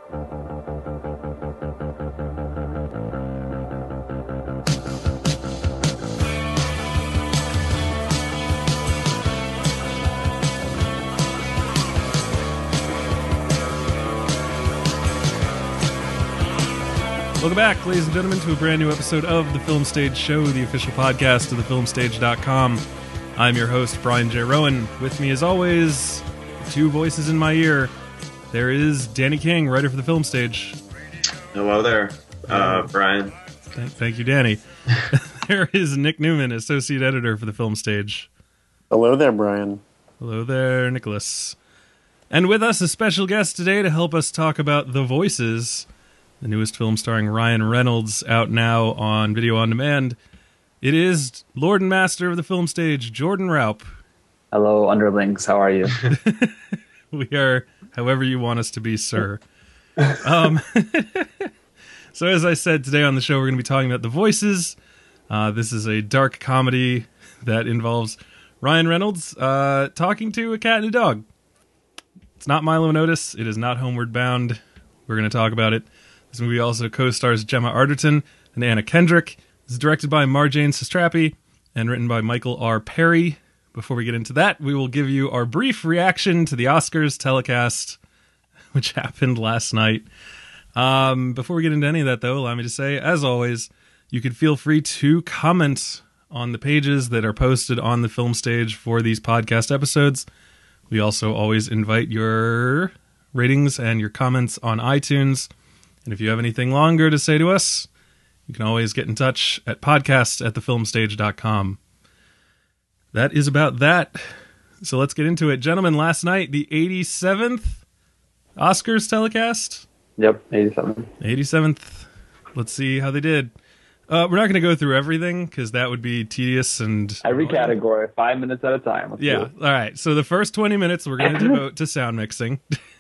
Welcome back, ladies and gentlemen, to a brand new episode of The Film Stage Show, the official podcast of thefilmstage.com. I'm your host, Brian J. Rowan. With me, as always, two voices in my ear. There is Danny King, writer for The Film Stage. Hello there, Brian. Thank you, Danny. There is Nick Newman, associate editor for The Film Stage. Hello there, Brian. Hello there, Nicholas. And with us, a special guest today to help us talk about The Voices, the newest film starring Ryan Reynolds, out now on video on demand. It is Lord and Master of The Film Stage, Jordan Raup. Hello, underlings. How are you? We are however you want us to be, sir. So as I said, today on the show, we're going to be talking about The Voices. This is a dark comedy that involves Ryan Reynolds talking to a cat and a dog. It's not Milo and Otis. It is not Homeward Bound. We're going to talk about it. This movie also co-stars Gemma Arterton and Anna Kendrick. It's directed by Marjane Satrapi and written by Michael R. Perry. Before we get into that, we will give you our brief reaction to the Oscars telecast, which happened last night. Before we get into any of that, though, allow me to say, as always, you can feel free to comment on the pages that are posted on the Film Stage for these podcast episodes. We also always invite your ratings and your comments on iTunes. And if you have anything longer to say to us, you can always get in touch at podcast@thefilmstage.com. That is about that. So let's get into it. Gentlemen, last night, the 87th Oscars telecast? Yep, 87. 87th. Let's see how they did. We're not going to go through everything, because that would be tedious and... Every category, 5 minutes at a time. Let's yeah, all right. So the first 20 minutes, we're going to devote to sound mixing.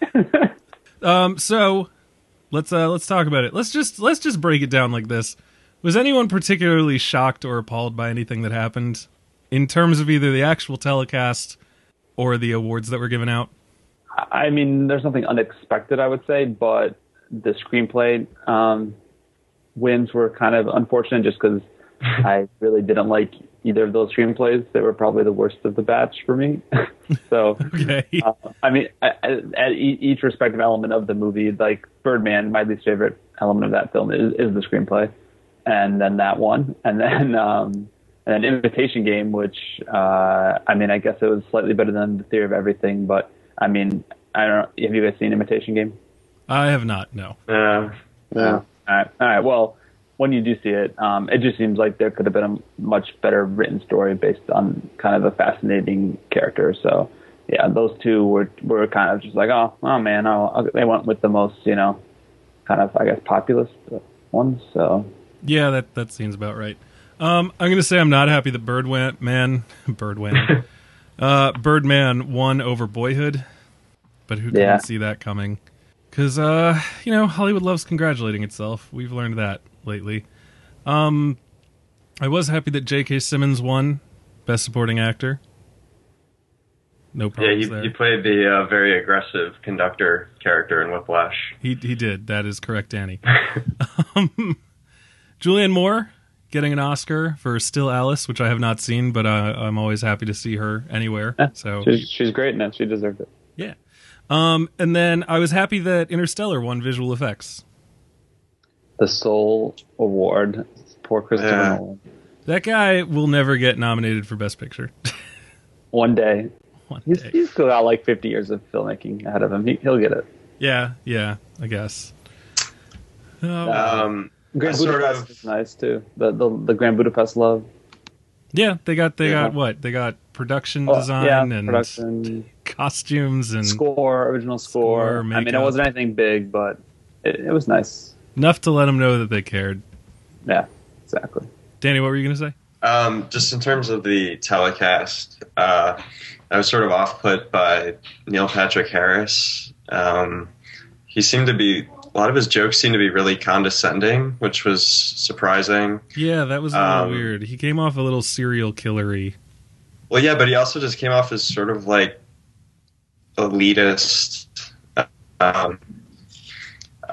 So... Let's talk about it. Let's just break it down like this. Was anyone particularly shocked or appalled by anything that happened in terms of either the actual telecast or the awards that were given out? I mean, there's nothing unexpected, I would say, but the screenplay wins were kind of unfortunate just because I really didn't like either of those screenplays. They were probably the worst of the batch for me. So, okay. I mean, at each respective element of the movie, like Birdman, my least favorite element of that film is the screenplay, and then that one, and then Imitation Game, which I mean, I guess it was slightly better than The Theory of Everything, but I mean, I don't know. Have you guys seen Imitation Game? I have not. No. No. All right. Well, when you do see it, it just seems like there could have been a much better written story based on kind of a fascinating character. So, yeah, those two were kind of just like, oh man, they went with the most, kind of, I guess, populist ones. So, yeah, that seems about right. I'm going to say I'm not happy that Birdman won over Boyhood, but who couldn't see that coming? Because, Hollywood loves congratulating itself. We've learned that lately. I was happy that J.K. Simmons won Best Supporting Actor. No problems there. He played the very aggressive conductor character in Whiplash. He did. That is correct, Danny. Julianne Moore getting an Oscar for Still Alice, which I have not seen, but I'm always happy to see her anywhere. Yeah, so she's great in it. She deserved it. Yeah. And then I was happy that Interstellar won visual effects. The Soul Award. Poor Christopher Nolan. That guy will never get nominated for Best Picture. One day. He's still got like 50 years of filmmaking ahead of him. He'll get it. Yeah, I guess. Grand Budapest is nice too. The Grand Budapest Love. Yeah, they got what? They got production design and production, costumes and original score. I mean, it wasn't anything big, but it was nice. Enough to let them know that they cared. Yeah, exactly. Danny, what were you going to say? Just in terms of the telecast, I was sort of off-put by Neil Patrick Harris. He seemed to be... A lot of his jokes seemed to be really condescending, which was surprising. Yeah, that was a little weird. He came off a little serial killery. Well, yeah, but he also just came off as sort of like elitist.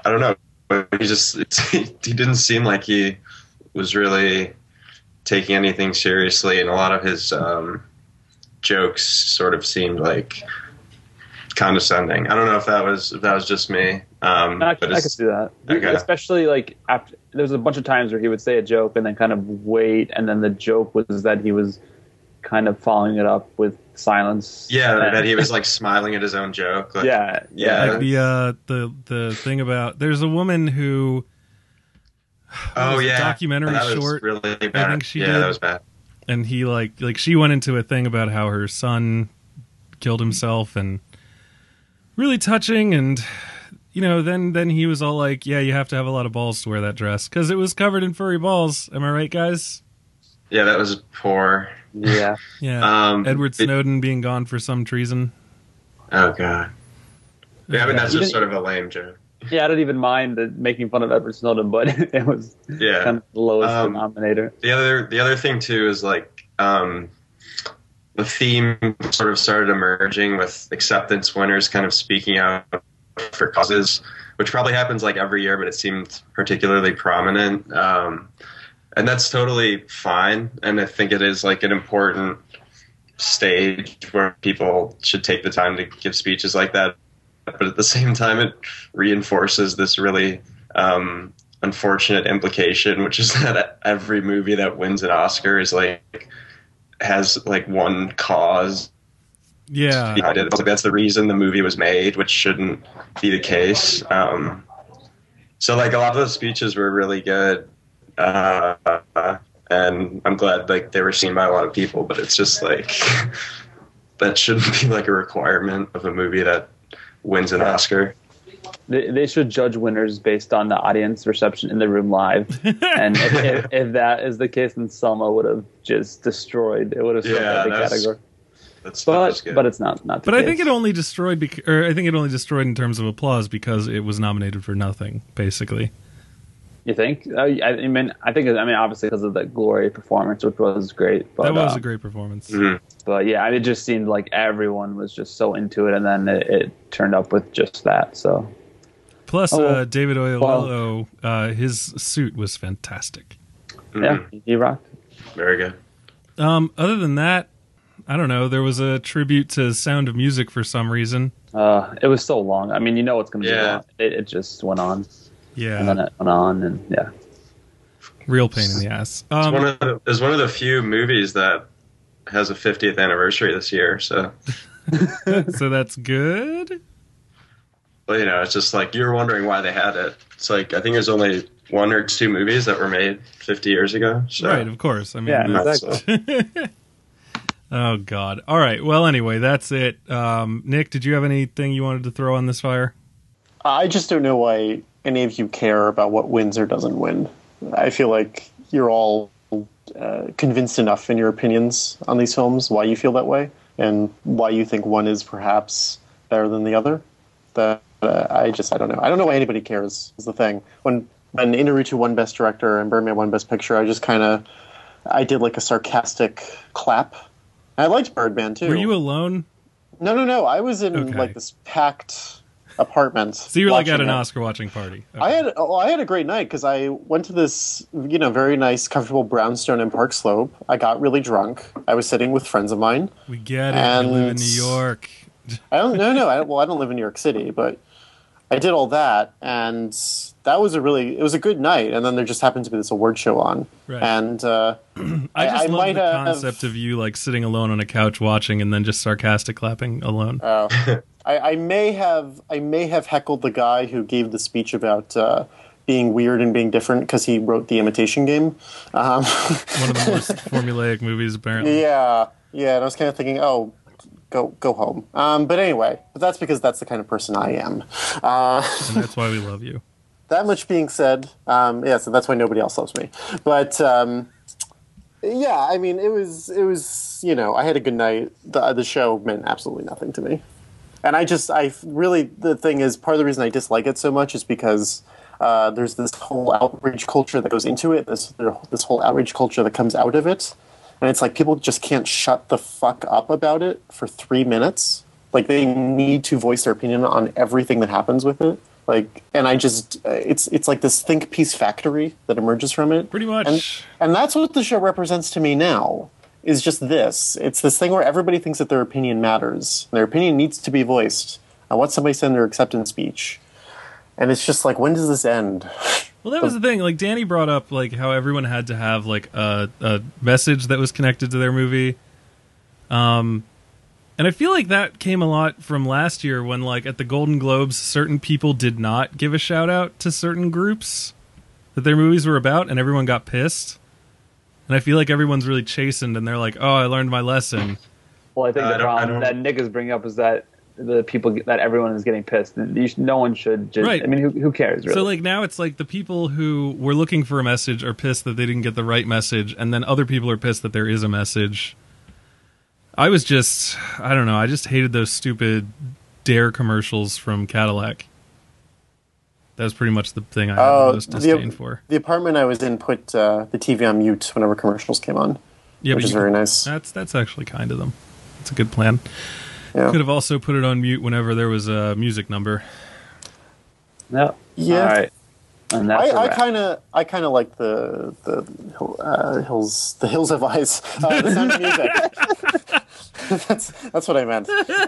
I don't know. He didn't seem like he was really taking anything seriously, and a lot of his jokes sort of seemed like condescending. I don't know if that was just me. I could see that. Okay. Especially like after there was a bunch of times where he would say a joke and then kind of wait, and then the joke was that he was kind of following it up with silence. Yeah, that he was like smiling at his own joke. Like, yeah. Like the thing about there's a woman who a documentary that was short really bad. I think she did. That was bad. And he like she went into a thing about how her son killed himself, and really touching. And then he was all like, yeah, you have to have a lot of balls to wear that dress because it was covered in furry balls. Am I right, guys? Yeah, that was poor. Yeah. Edward Snowden being gone for some treason. Oh god. Yeah, I mean that's just sort of a lame joke. Yeah, I don't even mind making fun of Edward Snowden, but it was kind of the lowest denominator. The other thing too is like the theme sort of started emerging with acceptance winners kind of speaking out for causes, which probably happens like every year, but it seemed particularly prominent. And that's totally fine, and I think it is like an important stage where people should take the time to give speeches like that. But at the same time, it reinforces this really unfortunate implication, which is that every movie that wins an Oscar is like has like one cause. Yeah, behind it. Like that's the reason the movie was made, which shouldn't be the case. So like a lot of those speeches were really good. And I'm glad like they were seen by a lot of people, but it's just like that shouldn't be like a requirement of a movie that wins an Oscar. They should judge winners based on the audience reception in the room live, and if that is the case, then Selma would have just destroyed. It would have swept the category. But it's not. But I think it only destroyed. I think it only destroyed in terms of applause because it was nominated for nothing, basically. You think? I mean, obviously because of the Glory performance, which was great. But, that was a great performance. Mm-hmm. But yeah, it just seemed like everyone was just so into it, and then it turned up with just that. So, plus David Oyelowo, his suit was fantastic. Mm-hmm. Yeah, he rocked. Very good. Other than that, I don't know. There was a tribute to Sound of Music for some reason. It was so long. I mean, you know it's going to be long. It just went on. Yeah. And then it went on, and yeah. Real pain in the ass. It's one of the few movies that has a 50th anniversary this year, so. So that's good? Well, it's just like you're wondering why they had it. It's like I think there's only one or two movies that were made 50 years ago. So. Right, of course. I mean, exactly. Oh, God. All right. Well, anyway, that's it. Nick, did you have anything you wanted to throw on this fire? I just don't know why any of you care about what wins or doesn't win. I feel like you're all convinced enough in your opinions on these films, why you feel that way, and why you think one is perhaps better than the other. That I don't know. I don't know why anybody cares, is the thing. When Inarritu won Best Director and Birdman won Best Picture, I did like a sarcastic clap. And I liked Birdman, too. Were you alone? No. I was in like this packed apartment. So you were like at an Oscar watching party. Okay. I had a great night because I went to this very nice comfortable brownstone in Park Slope. I got really drunk. I was sitting with friends of mine. We get it. I live in New York. I don't live in New York City, but I did all that, and that was it was a good night. And then there just happened to be this award show on, right. And I just love the concept of you like sitting alone on a couch watching and then just sarcastic clapping alone. I may have heckled the guy who gave the speech about being weird and being different because he wrote The Imitation Game. One of the most formulaic movies, apparently. Yeah, and I was kind of thinking, oh, go home. But anyway, that's because that's the kind of person I am. And that's why we love you. That much being said, so that's why nobody else loves me. But yeah, I mean, it was I had a good night. The show meant absolutely nothing to me. And the thing is, part of the reason I dislike it so much is because there's this whole outrage culture that goes into it, this whole outrage culture that comes out of it. And it's like people just can't shut the fuck up about it for 3 minutes. Like they need to voice their opinion on everything that happens with it. Like, and I just it's like this think piece factory that emerges from it. Pretty much. And that's what the show represents to me now. Is just this. It's this thing where everybody thinks that their opinion matters. Their opinion needs to be voiced. I want somebody to send their acceptance speech. And it's just like, when does this end? Well, that was the thing. Like, Danny brought up like how everyone had to have like a message that was connected to their movie. And I feel like that came a lot from last year when, like, at the Golden Globes, certain people did not give a shout out to certain groups that their movies were about, and everyone got pissed. And I feel like everyone's really chastened, and they're like, "Oh, I learned my lesson." Well, I think the problem that Nick is bringing up is that the people that everyone is getting pissed. No one should just. Right. I mean, who cares? Really? So, like, now it's like the people who were looking for a message are pissed that they didn't get the right message, and then other people are pissed that there is a message. I don't know. I just hated those stupid Dare commercials from Cadillac. That was pretty much the thing I had the most disdain for. The apartment I was in put the TV on mute whenever commercials came on, which is very nice. That's actually kind of them. It's a good plan. Yeah. Could have also put it on mute whenever there was a music number. No. Yeah. All right. And that's I kind of like the Hills Have Eyes. The Sound of Music. that's what I meant.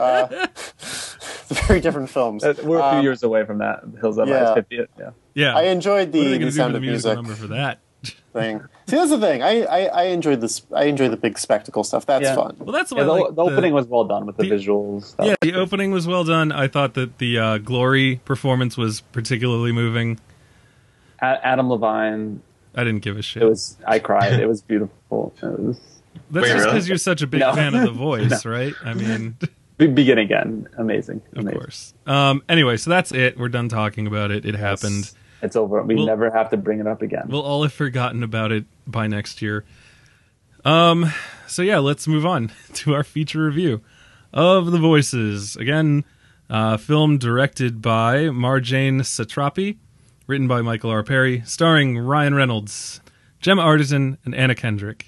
Very different films. We're a few years away from that. Hills Have Eyes 50th. Yeah. Yeah. I enjoyed the Sound of Music number for that thing. See, that's the thing. I enjoyed this. I enjoy the big spectacle stuff. That's fun. Well, that's why the opening was well done with the visuals. Stuff. Yeah, the opening was well done. I thought that the Glory performance was particularly moving. Adam Levine. I didn't give a shit. I cried. It was beautiful. That's just because you're such a big fan of The Voice, right? I mean, begin again. Amazing. Of course. Anyway, so that's it. We're done talking about it. It happened. It's over. We'll never have to bring it up again. We'll all have forgotten about it by next year. So yeah, let's move on to our feature review of The Voices. Again, film directed by Marjane Satrapi. Written by Michael R. Perry, starring Ryan Reynolds, Gemma Arterton, and Anna Kendrick.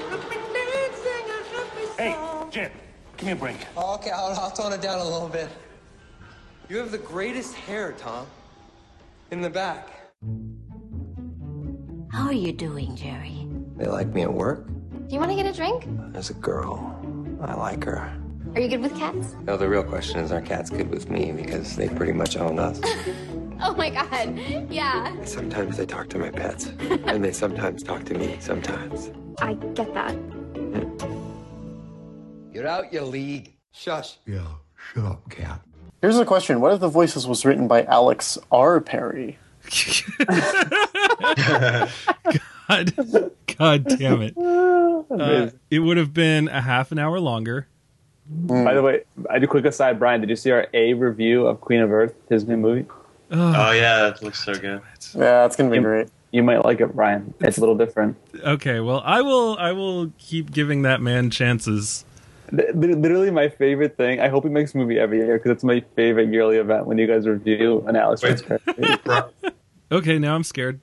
Hey, Jim, give me a break. Oh, okay, I'll tone it down a little bit. You have the greatest hair, Tom. In the back. How are you doing, Jerry? They like me at work. Do you want to get a drink? There's a girl. I like her. Are you good with cats? No, the real question is, are cats good with me? Because they pretty much own us. Oh my god, yeah. Sometimes they talk to my pets. And they sometimes talk to me, sometimes. I get that. You're out your league. Shush. Yeah, shut up, cat. Here's a question. What if The Voices was written by Alex R. Perry? God damn it. It would have been a half an hour longer. By the way, I do quick aside, Brian, did you see our A review of Queen of Earth, his new movie? Oh yeah, it looks so good. Yeah, it's gonna be great. You might like it, Brian. It's a little different. Okay, well, I will keep giving that man chances. Literally my favorite thing. I hope he makes a movie every year because it's my favorite yearly event when you guys review an Alex Perry. Okay, now I'm scared.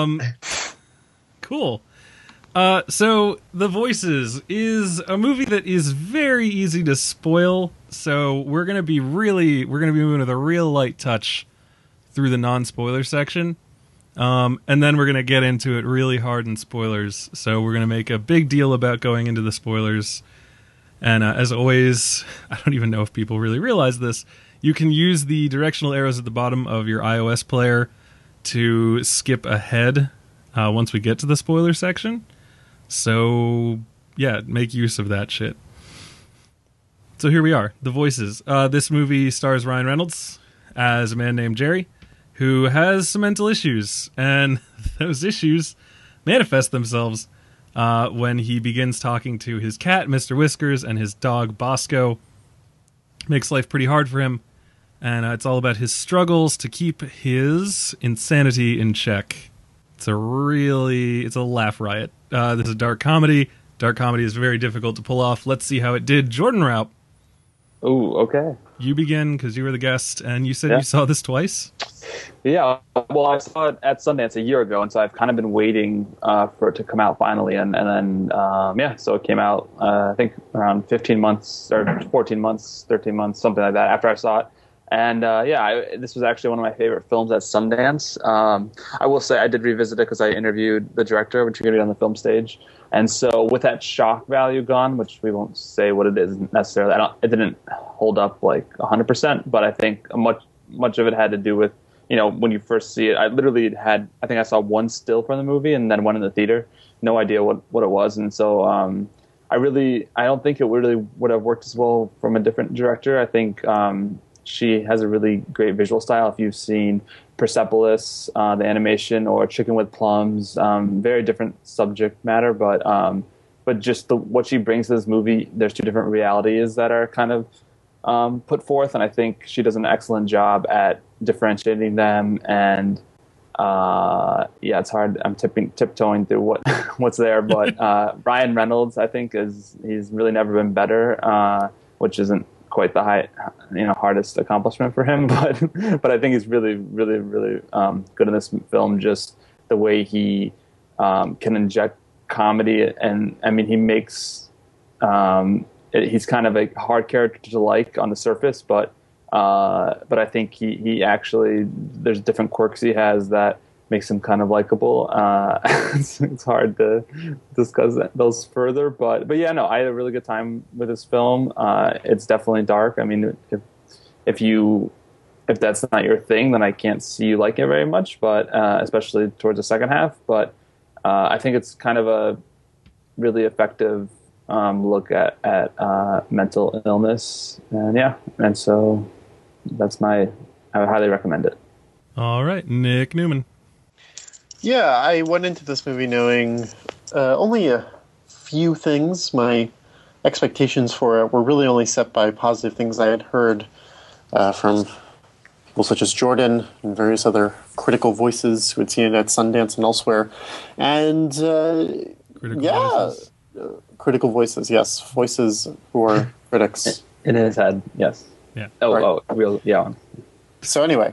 Cool. So The Voices is a movie that is very easy to spoil. So we're gonna be moving with a real light touch through the non-spoiler section. And then we're gonna get into it really hard in spoilers. So we're gonna make a big deal about going into the spoilers. And as always, I don't even know if people really realize this. You can use the directional arrows at the bottom of your iOS player to skip ahead once we get to the spoiler section. So, yeah, make use of that shit. So here we are, The Voices. This movie stars Ryan Reynolds as a man named Jerry, who has some mental issues. And those issues manifest themselves when he begins talking to his cat, Mr. Whiskers, and his dog, Bosco. Makes life pretty hard for him. And it's all about his struggles to keep his insanity in check. It's a laugh riot. This is a dark comedy. Dark comedy is very difficult to pull off. Let's see how it did. Jordan Raup. Ooh, okay. You begin, because you were the guest, and you said you saw this twice? Yeah, well, I saw it at Sundance a year ago, and so I've kind of been waiting for it to come out finally, and then, so it came out, I think, around 15 months, or 14 months, 13 months, something like that, after I saw it. And this was actually one of my favorite films at Sundance. I will say I did revisit it because I interviewed the director, which you're going to be on the film stage. And so with that shock value gone, which we won't say what it is necessarily, it didn't hold up like 100%, but I think much of it had to do with, when you first see it, I think I saw one still from the movie and then one in the theater, no idea what it was. And so I don't think it really would have worked as well from a different director. I think she has a really great visual style. If you've seen Persepolis, the animation, or Chicken with Plums, very different subject matter, but just what she brings to this movie, there's two different realities that are kind of put forth, and I think she does an excellent job at differentiating them. And it's hard. I'm tiptoeing through what's there, but Ryan Reynolds, I think, he's really never been better, which isn't quite the hardest accomplishment for him, but I think he's really, really, really good in this film. Just the way he can inject comedy, and I mean, he makes he's kind of a hard character to like on the surface, but I think he actually, there's different quirks he has that makes him kind of likable. It's hard to discuss those further, but yeah, no, I had a really good time with this film. It's definitely dark. I mean, if that's not your thing, then I can't see you like it very much, but especially towards the second half. But I think it's kind of a really effective look at mental illness, and so I highly recommend it. All right, Nick Newman. Yeah, I went into this movie knowing only a few things. My expectations for it were really only set by positive things I had heard from people such as Jordan and various other critical voices who had seen it at Sundance and elsewhere. And critical voices, yes. Voices who are critics. In his head, yes. Yeah. So anyway.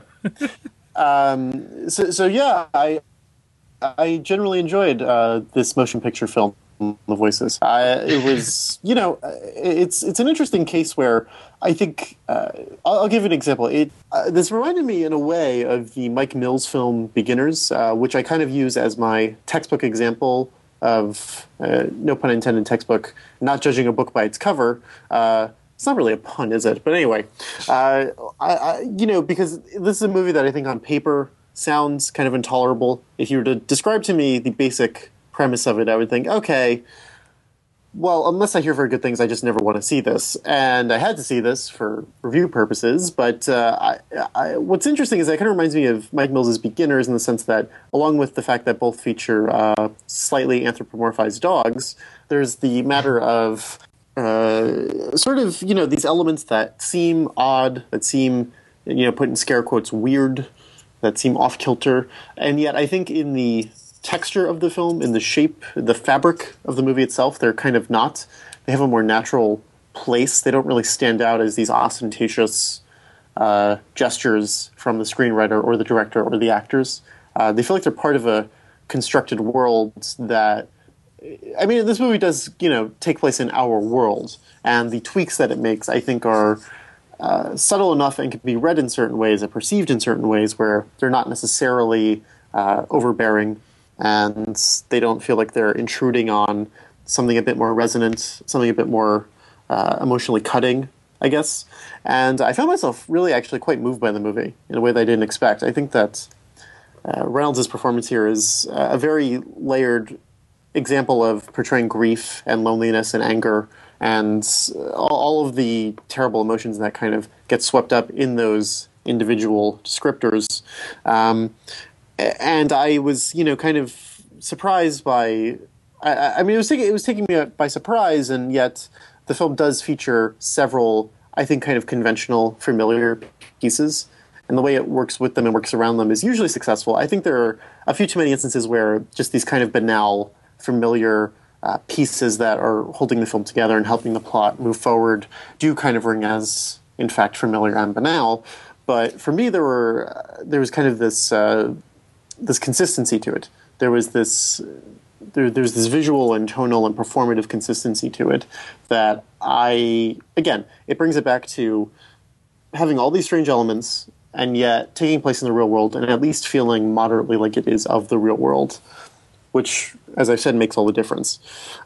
I generally enjoyed this motion picture film, The Voices. It was, it's an interesting case where I think I'll give an example. This reminded me in a way of the Mike Mills film Beginners, which I kind of use as my textbook example of, no pun intended, textbook, not judging a book by its cover. It's not really a pun, is it? But anyway, because this is a movie that I think on paper sounds kind of intolerable. If you were to describe to me the basic premise of it, I would think, okay, well, unless I hear very good things, I just never want to see this. And I had to see this for review purposes. But what's interesting is it kind of reminds me of Mike Mills' Beginners in the sense that, along with the fact that both feature slightly anthropomorphized dogs, there's the matter of these elements that seem odd, that seem, put in scare quotes, weird, that seem off-kilter. And yet I think in the texture of the film, in the shape, the fabric of the movie itself, they're kind of not. They have a more natural place. They don't really stand out as these ostentatious gestures from the screenwriter or the director or the actors. They feel like they're part of a constructed world that... I mean, this movie does, take place in our world. And the tweaks that it makes, I think, are... subtle enough and can be read in certain ways and perceived in certain ways where they're not necessarily overbearing, and they don't feel like they're intruding on something a bit more resonant, something a bit more emotionally cutting, I guess. And I found myself really actually quite moved by the movie in a way that I didn't expect. I think that Reynolds' performance here is a very layered example of portraying grief and loneliness and anger and all of the terrible emotions that kind of get swept up in those individual descriptors. And I was, kind of surprised by... I mean, it was taking me by surprise, and yet the film does feature several, I think, kind of conventional, familiar pieces. And the way it works with them and works around them is usually successful. I think there are a few too many instances where just these kind of banal, familiar pieces that are holding the film together and helping the plot move forward do kind of ring as, in fact, familiar and banal. But for me, there was kind of this consistency to it. There's this visual and tonal and performative consistency to it that it brings it back to having all these strange elements and yet taking place in the real world and at least feeling moderately like it is of the real world, which, as I said, makes all the difference.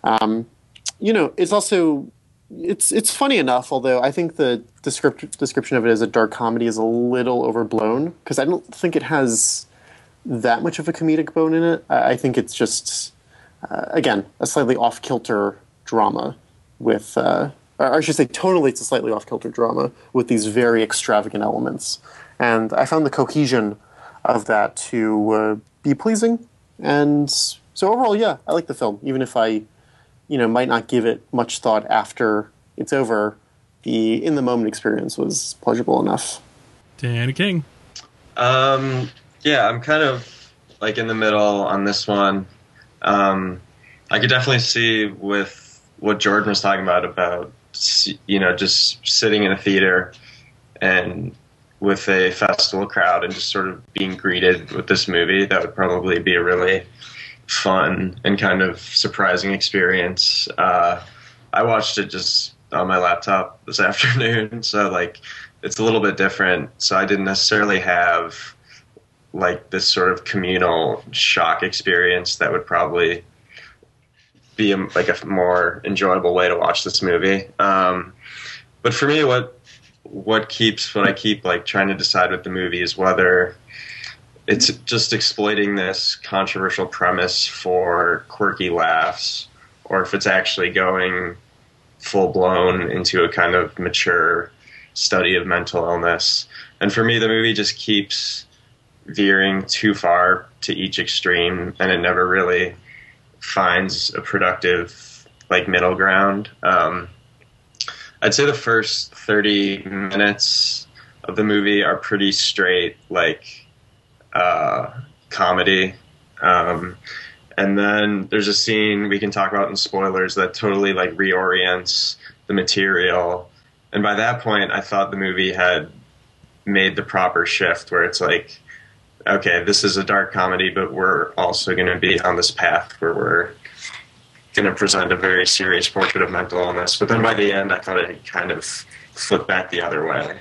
It's also it's funny enough, although I think the description of it as a dark comedy is a little overblown because I don't think it has that much of a comedic bone in it. I think it's just, again, a slightly off-kilter drama with, or I should say tonally it's a slightly off-kilter drama with these very extravagant elements. And I found the cohesion of that to be pleasing. And so overall, yeah, I like the film, even if I might not give it much thought after it's over. The in-the-moment experience was pleasurable enough. Danny King. Yeah, I'm kind of like in the middle on this one. I could definitely see with what Jordan was talking about, just sitting in a theater and with a festival crowd and just sort of being greeted with this movie. That would probably be a really fun and kind of surprising experience. I watched it just on my laptop this afternoon, so like it's a little bit different. So I didn't necessarily have like this sort of communal shock experience that would probably be a more enjoyable way to watch this movie. But for me, what I keep like trying to decide with the movie is whether it's just exploiting this controversial premise for quirky laughs, or if it's actually going full blown into a kind of mature study of mental illness. And for me, the movie just keeps veering too far to each extreme, and it never really finds a productive like middle ground. I'd say the first 30 minutes of the movie are pretty straight like comedy, and then there's a scene we can talk about in spoilers that totally like reorients the material, and by that point I thought the movie had made the proper shift where it's like, okay, this is a dark comedy, but we're also going to be on this path where we're going to present a very serious portrait of mental illness. But then by the end, I thought it kind of flipped back the other way.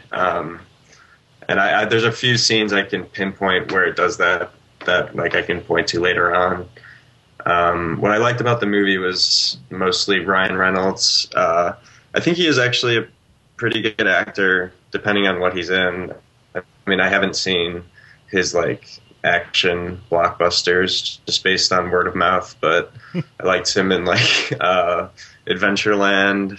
And there's a few scenes I can pinpoint where it does that like I can point to later on. What I liked about the movie was mostly Ryan Reynolds. I think he is actually a pretty good actor, depending on what he's in. I mean, I haven't seen his like action blockbusters just based on word of mouth, but I liked him in like Adventureland.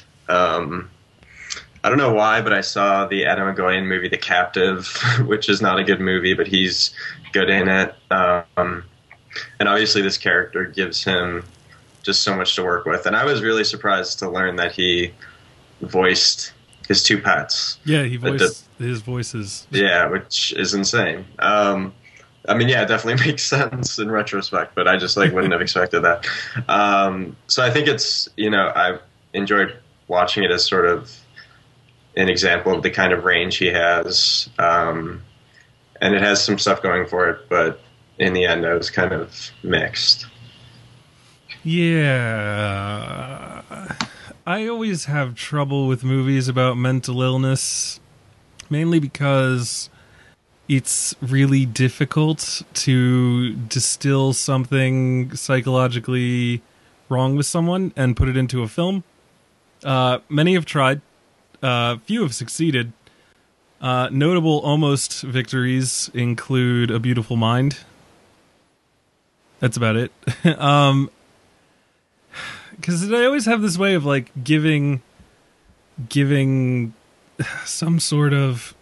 I don't know why, but I saw the Adam Egoyan movie The Captive, which is not a good movie, but he's good in it. And obviously this character gives him just so much to work with. And I was really surprised to learn that he voiced his two pets. Yeah, he voiced his voices. Yeah, which is insane. I mean, yeah, it definitely makes sense in retrospect, but I just like wouldn't have expected that. So I think it's, I've enjoyed watching it as sort of an example of the kind of range he has. And it has some stuff going for it, but in the end I was kind of mixed. Yeah. I always have trouble with movies about mental illness, mainly because it's really difficult to distill something psychologically wrong with someone and put it into a film. Many have tried. Few have succeeded. Notable almost victories include A Beautiful Mind. That's about it. Because I always have this way of like giving some sort of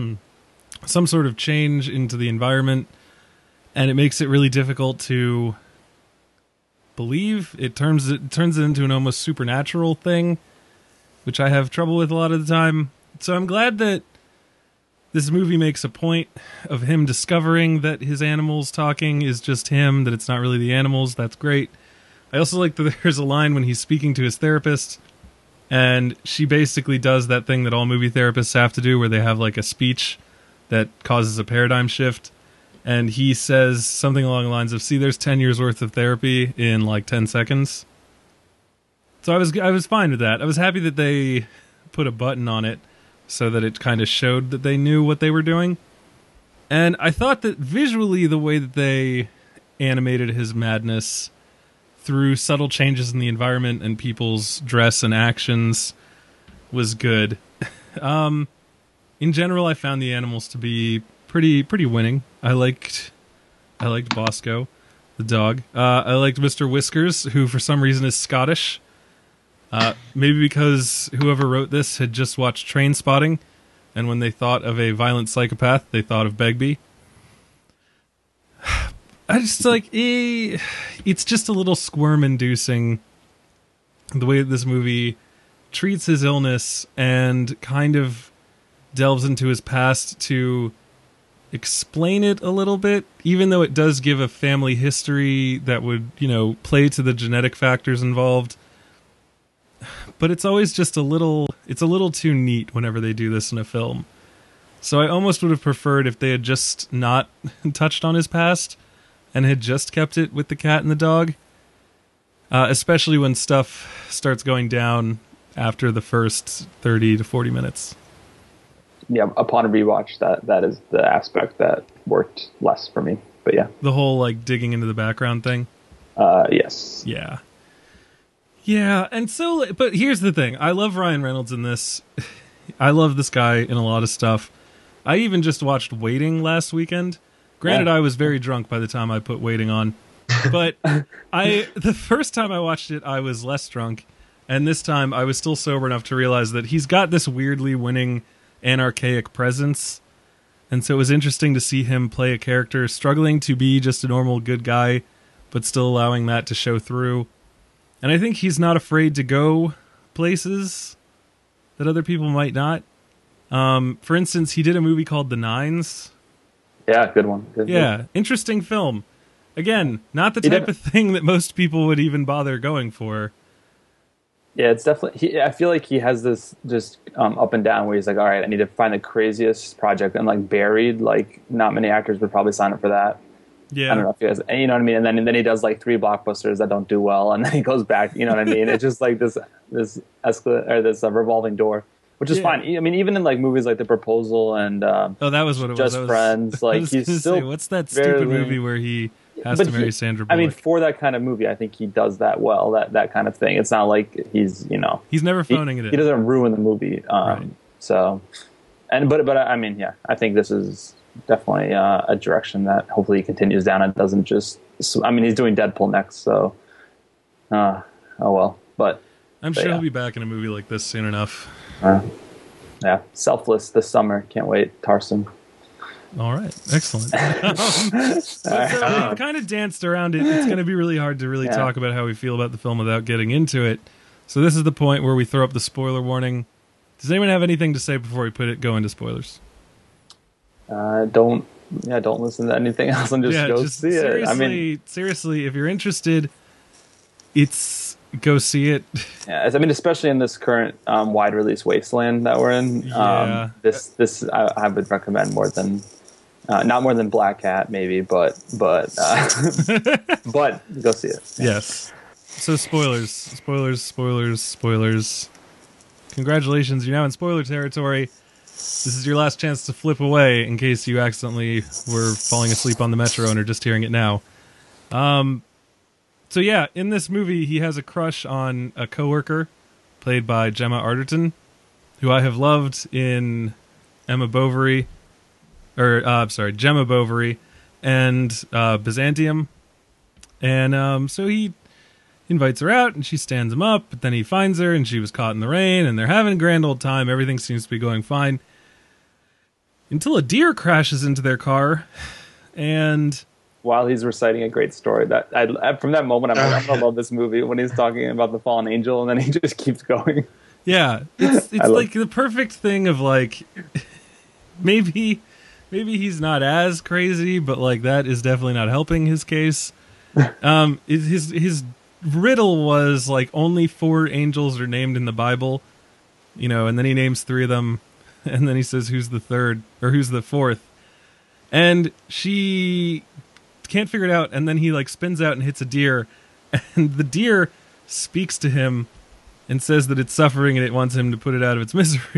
change into the environment, and it makes it really difficult to believe. It turns it into an almost supernatural thing, which I have trouble with a lot of the time. So I'm glad that this movie makes a point of him discovering that his animals talking is just him, that it's not really the animals. That's great. I also like that there's a line when he's speaking to his therapist, and she basically does that thing that all movie therapists have to do, where they have like a speech that causes a paradigm shift, and he says something along the lines of, see, there's 10 years worth of therapy in like 10 seconds. So I was fine with that. I was happy that they put a button on it, so that it kind of showed that they knew what they were doing. And I thought that visually the way that they animated his madness through subtle changes in the environment and people's dress and actions was good. In general, I found the animals to be pretty winning. I liked Bosco, the dog. I liked Mr. Whiskers, who for some reason is Scottish. Maybe because whoever wrote this had just watched Train Spotting, and when they thought of a violent psychopath, they thought of Begbie. I just it's just a little squirm-inducing the way that this movie treats his illness and kind of delves into his past to explain it a little bit, even though it does give a family history that would, play to the genetic factors involved. But it's always just a little too neat whenever they do this in a film. So I almost would have preferred if they had just not touched on his past and had just kept it with the cat and the dog. Especially when stuff starts going down after the first 30 to 40 minutes. Yeah, upon a rewatch, that is the aspect that worked less for me. But yeah. The whole, digging into the background thing? Yes. Yeah. Yeah, and so, but here's the thing. I love Ryan Reynolds in this. I love this guy in a lot of stuff. I even just watched Waiting last weekend. Granted, I was very drunk by the time I put Waiting on. But the first time I watched it, I was less drunk. And this time, I was still sober enough to realize that he's got this weirdly winning, anarchaic presence. And so it was interesting to see him play a character struggling to be just a normal good guy, but still allowing that to show through. And I think he's not afraid to go places that other people might not. For instance, he did a movie called The Nines. Yeah, good one. Good. Interesting film. Again, not the type of thing that most people would even bother going for. Yeah, it's definitely. I feel like he has this just up and down where he's like, all right, I need to find the craziest project. And Buried, not many actors would probably sign up for that. Yeah, I don't know if you guys, you know what I mean. And then he does 3 blockbusters that don't do well, and then he goes back. You know what I mean? It's just this revolving door, which is fine. I mean, even in movies like The Proposal and that was what it was. Just Friends. He's still. What's that stupid movie where he has to marry Sandra Bullock? I mean, for that kind of movie, I think he does that well. That kind of thing. It's not like he's he's never phoning it in. He doesn't ruin the movie. Right. So, but I mean, yeah, I think this is definitely a direction that hopefully he continues down and doesn't just. I mean, he's doing Deadpool next, so. Oh well, but I'm sure he'll be back in a movie like this soon enough. Yeah, Selfless this summer. Can't wait. Tarsem. All right, excellent. We've kind of danced around it. It's going to be really hard to really talk about how we feel about the film without getting into it. So this is the point where we throw up the spoiler warning. Does anyone have anything to say before we go into spoilers? Don't listen to anything else and just go see it. I mean, seriously, if you're interested, go see it. Yeah, I mean, especially in this current wide release wasteland that we're in. This I would recommend more than not more than Black Cat, maybe, but but go see it. Yeah. Yes. So spoilers. Congratulations, you're now in spoiler territory. This is your last chance to flip away in case you accidentally were falling asleep on the Metro and are just hearing it now. So yeah, in this movie, he has a crush on a coworker played by Gemma Arterton, who I have loved in Gemma Bovary and Byzantium. And so he invites her out, and she stands him up, but then he finds her, and she was caught in the rain, and they're having a grand old time. Everything seems to be going fine. Until a deer crashes into their car, and... While he's reciting a great story, from that moment, I'm like, I love this movie when he's talking about the fallen angel, and then he just keeps going. Yeah, it's the perfect thing of maybe he's not as crazy, but that is definitely not helping his case. His riddle was only 4 angels are named in the Bible, and then he names 3 of them, and then he says who's the 3rd or who's the 4th, and she can't figure it out, and then he spins out and hits a deer, and the deer speaks to him and says that it's suffering and it wants him to put it out of its misery,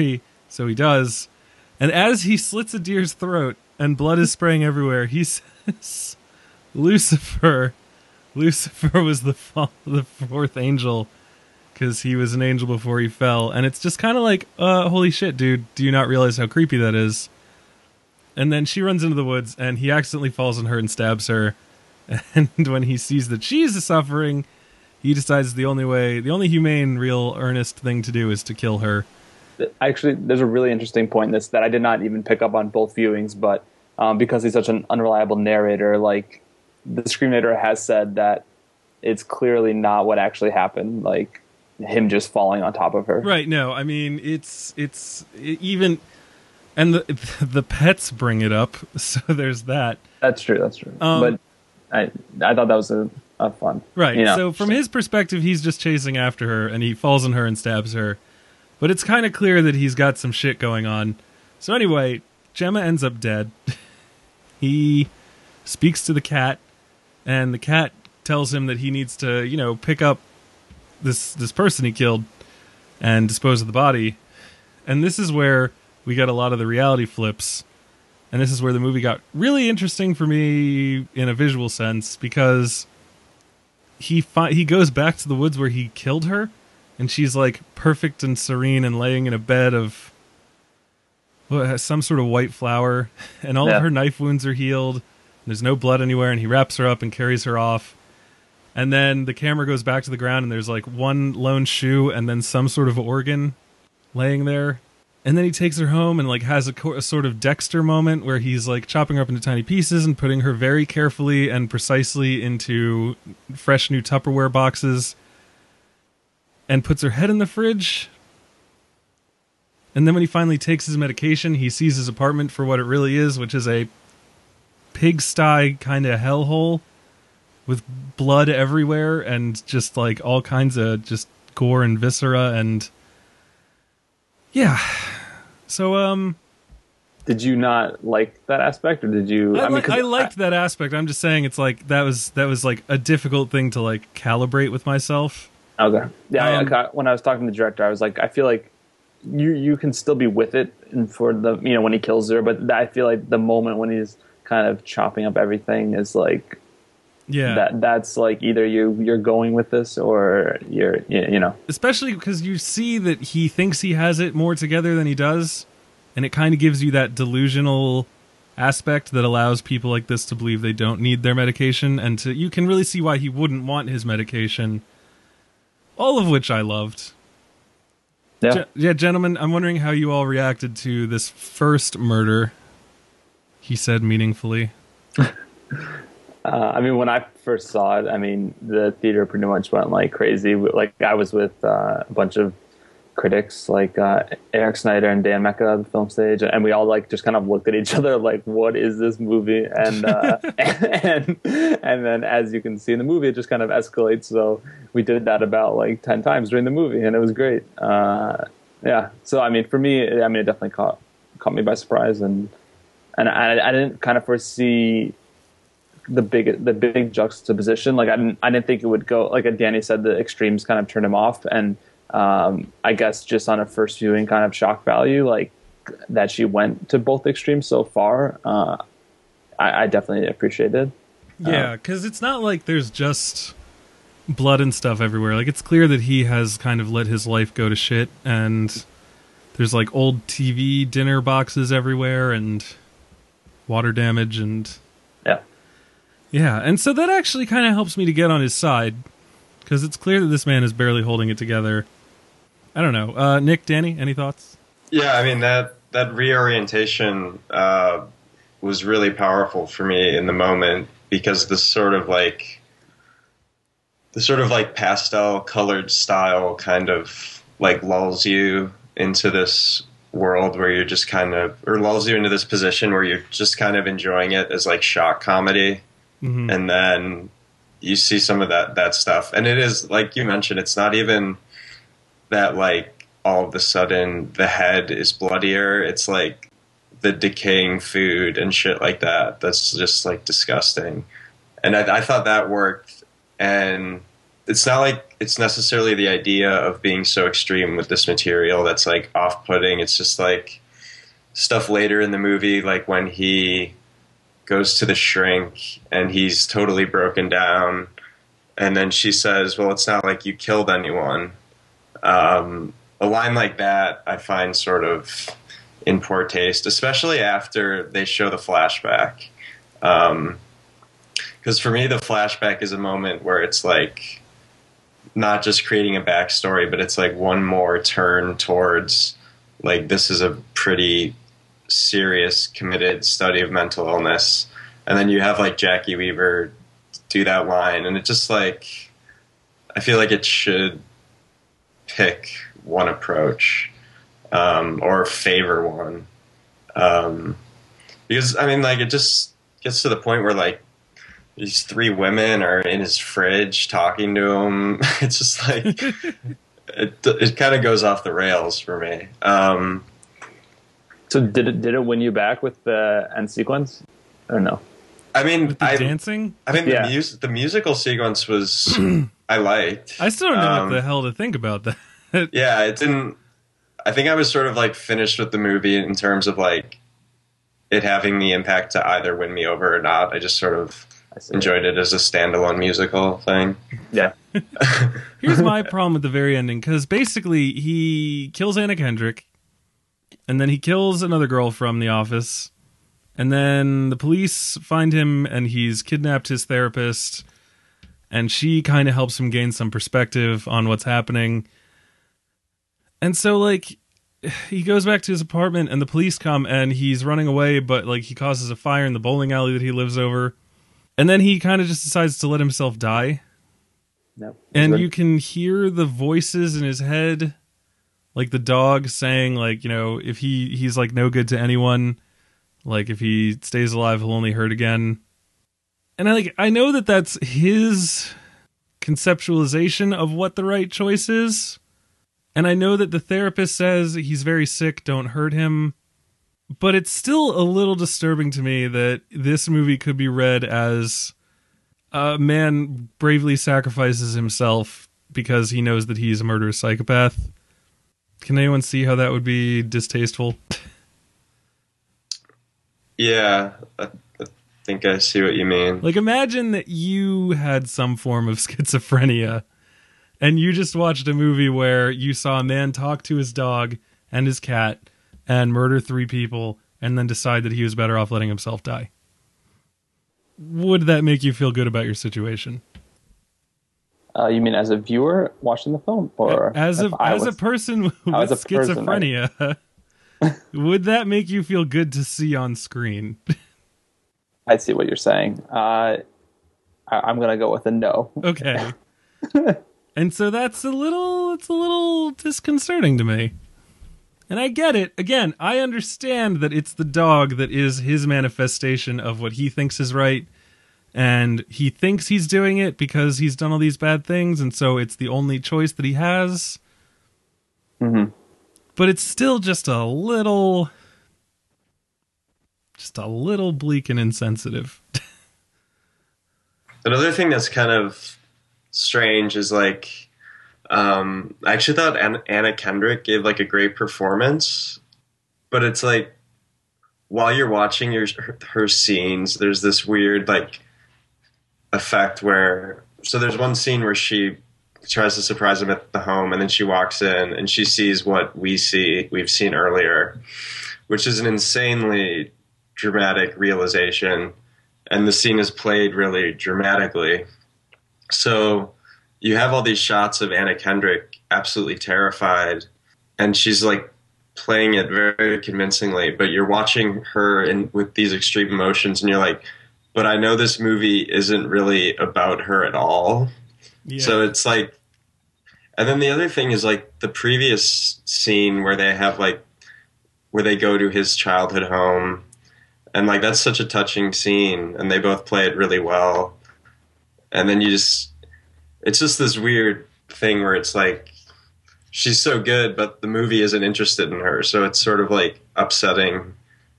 So he does. And as he slits a deer's throat and blood is spraying everywhere, he says, Lucifer was the fourth angel because he was an angel before he fell. And it's just kind of like, holy shit, dude, do you not realize how creepy that is? And then she runs into the woods and he accidentally falls on her and stabs her. And when he sees that she's suffering, he decides the only humane, real, earnest thing to do is to kill her. Actually, there's a really interesting point in this that I did not even pick up on both viewings, but because he's such an unreliable narrator, like, the screenwriter has said that it's clearly not what actually happened, like him just falling on top of her. Right, no, I mean, it's even, and the pets bring it up, so there's that. That's true. But I thought that was a fun. Right, you know? So from his perspective, he's just chasing after her, and he falls on her and stabs her. But it's kind of clear that he's got some shit going on. So anyway, Gemma ends up dead. He speaks to the cat, and the cat tells him that he needs to, pick up this person he killed and dispose of the body. And this is where we got a lot of the reality flips. And this is where the movie got really interesting for me in a visual sense, because he goes back to the woods where he killed her, and she's like perfect and serene and laying in a bed of some sort of white flour, and all of her knife wounds are healed. There's no blood anywhere, and he wraps her up and carries her off. And then the camera goes back to the ground, and there's like one lone shoe and then some sort of organ laying there. And then he takes her home and like has a sort of Dexter moment where he's like chopping her up into tiny pieces and putting her very carefully and precisely into fresh new Tupperware boxes, and puts her head in the fridge. And then when he finally takes his medication, he sees his apartment for what it really is, which is a pigsty kind of hellhole with blood everywhere and just like all kinds of just gore and viscera. And yeah, so did you not like that aspect, or did you? I liked that aspect. I'm just saying it's like that was like a difficult thing to like calibrate with myself. Okay. Yeah. When I was talking to the director, I was like, I feel like you can still be with it, and for the when he kills her, but I feel like the moment when he's kind of chopping up everything is like, that's like either you're going with this or you're especially because you see that he thinks he has it more together than he does, and it kind of gives you that delusional aspect that allows people like this to believe they don't need their medication, and you can really see why he wouldn't want his medication. All of which I loved. Yeah, gentlemen, I'm wondering how you all reacted to this first murder, he said meaningfully. When I first saw it, the theater pretty much went like crazy. Like, I was with a bunch of critics, like Eric Snyder and Dan Mecca of the Film Stage, and we all like just kind of looked at each other like, what is this movie? And and then, as you can see in the movie, it just kind of escalates. So we did that about like 10 times during the movie, and it was great. So for me, it definitely caught me by surprise, and I didn't kind of foresee the big juxtaposition. Like, I didn't think it would go, like Danny said, the extremes kind of turned him off, and I guess just on a first viewing kind of shock value, like that she went to both extremes so far, I definitely appreciated. Yeah, because it's not like there's just blood and stuff everywhere. Like, it's clear that he has kind of let his life go to shit, and there's like old TV dinner boxes everywhere and water damage, and yeah, and so that actually kind of helps me to get on his side, because it's clear that this man is barely holding it together. I don't know. Nick, Danny, any thoughts? Yeah, that reorientation was really powerful for me in the moment, because the sort of like pastel colored style kind of like lulls you into this world where you're just kind of, or lulls you into this position where you're just kind of enjoying it as like shock comedy. Mm-hmm. And then you see some of that stuff, and it is like you mentioned, it's not even that like all of a sudden the head is bloodier. It's like the decaying food and shit like that. That's just like disgusting. And I thought that worked, and it's not like it's necessarily the idea of being so extreme with this material that's like off-putting. It's just like stuff later in the movie, like when he goes to the shrink and he's totally broken down, and then she says, well, it's not like you killed anyone. A line like that I find sort of in poor taste, especially after they show the flashback. Because for me, the flashback is a moment where it's like not just creating a backstory, but it's like one more turn towards like this is a pretty serious, committed study of mental illness. And then you have like Jackie Weaver do that line, and it just like I feel like it should pick one approach or favor one, because I mean, like, it just gets to the point where like these three women are in his fridge talking to him. It's just like it kind of goes off the rails for me. So did it win you back with the end sequence or no? I mean, With the dancing? I mean, Yeah. the musical sequence was I liked. I still don't know what the hell to think about that. Yeah, it didn't. I think I was sort of like finished with the movie in terms of like it having the impact to either win me over or not. I just sort of enjoyed it as a standalone musical thing. Yeah. Here's my problem with the very ending, because basically he kills Anna Kendrick, and then he kills another girl from the office, and then the police find him, and he's kidnapped his therapist, and she kind of helps him gain some perspective on what's happening. And so, like, he goes back to his apartment, and the police come, and he's running away, but, like, he causes a fire in the bowling alley that he lives over. And then he kind of just decides to let himself die. No. And you can hear the voices in his head, like the dog saying, like, you know, if he's like no good to anyone, like if he stays alive, he'll only hurt again. And I know that that's his conceptualization of what the right choice is. And I know that the therapist says he's very sick, don't hurt him. But it's still a little disturbing to me that this movie could be read as a man bravely sacrifices himself because he knows that he's a murderous psychopath. Can anyone see how that would be distasteful? Yeah, I think I see what you mean. Like, imagine that you had some form of schizophrenia and you just watched a movie where you saw a man talk to his dog and his cat and murder 3 people and then decide that he was better off letting himself die. Would that make you feel good about your situation? You mean as a viewer watching the film, or As a person with as a person, schizophrenia, would that make you feel good to see on screen? I see what you're saying. I'm gonna go with a no. Okay. And so it's a little disconcerting to me. And I get it. Again, I understand that it's the dog that is his manifestation of what he thinks is right. And he thinks he's doing it because he's done all these bad things. And so it's the only choice that he has. Mm-hmm. But it's still just a little bleak and insensitive. Another thing that's kind of strange is like, I actually thought Anna Kendrick gave like a great performance, but it's like while you're watching her scenes, there's this weird like effect where, so there's one scene where she tries to surprise him at the home, and then she walks in and she sees what we've seen earlier, which is an insanely dramatic realization, and the scene is played really dramatically. So you have all these shots of Anna Kendrick absolutely terrified, and she's like playing it very convincingly, but you're watching her with these extreme emotions, and you're like, but I know this movie isn't really about her at all. Yeah. So it's like, and then the other thing is like the previous scene where they go to his childhood home, and like that's such a touching scene, and they both play it really well. And then it's just this weird thing where it's like she's so good, but the movie isn't interested in her, so it's sort of like upsetting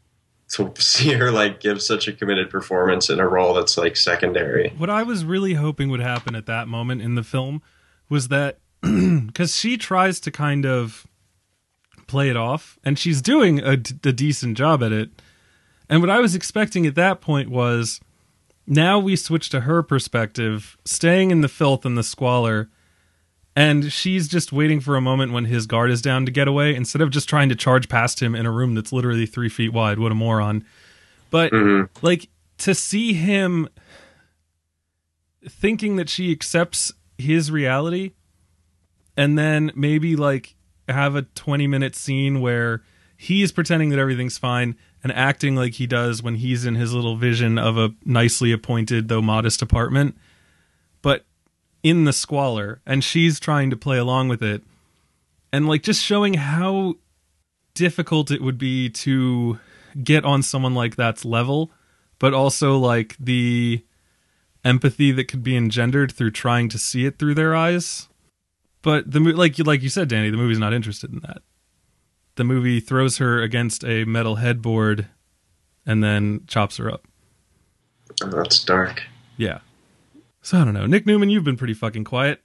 to see her like give such a committed performance in a role that's like secondary. What I was really hoping would happen at that moment in the film was that because she tries to kind of play it off, and she's doing a decent job at it. And what I was expecting at that point was, now we switch to her perspective, staying in the filth and the squalor, and she's just waiting for a moment when his guard is down to get away, instead of just trying to charge past him in a room that's literally 3 feet wide. What a moron. But, like, to see him thinking that she accepts his reality, and then maybe, like, have a 20-minute scene where he's pretending that everything's fine and acting like he does when he's in his little vision of a nicely appointed, though modest apartment, but in the squalor, and she's trying to play along with it, and like just showing how difficult it would be to get on someone like that's level, but also like the empathy that could be engendered through trying to see it through their eyes. But the like you said, Danny, the movie's not interested in that. The movie throws her against a metal headboard and then chops her up. Oh, that's dark. Yeah. So I don't know. Nick Newman, you've been pretty fucking quiet.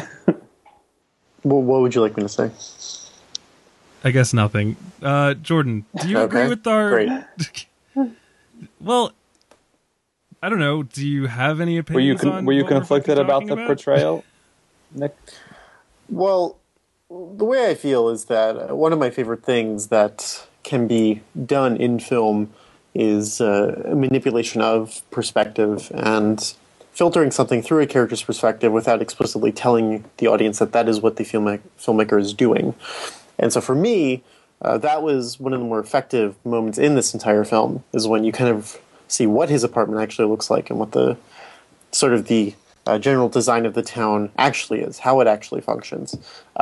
Well, what would you like me to say? I guess nothing. Jordan, do you agree with our... Great. Well, I don't know. Do you have any opinions on Were you what we're conflicted fucking about talking the portrayal, Nick? Well, the way I feel is that one of my favorite things that can be done in film is a manipulation of perspective and filtering something through a character's perspective without explicitly telling the audience that that is what the filmmaker is doing. And so for me, that was one of the more effective moments in this entire film, is when you kind of see what his apartment actually looks like and what the sort of the general design of the town actually is, how it actually functions.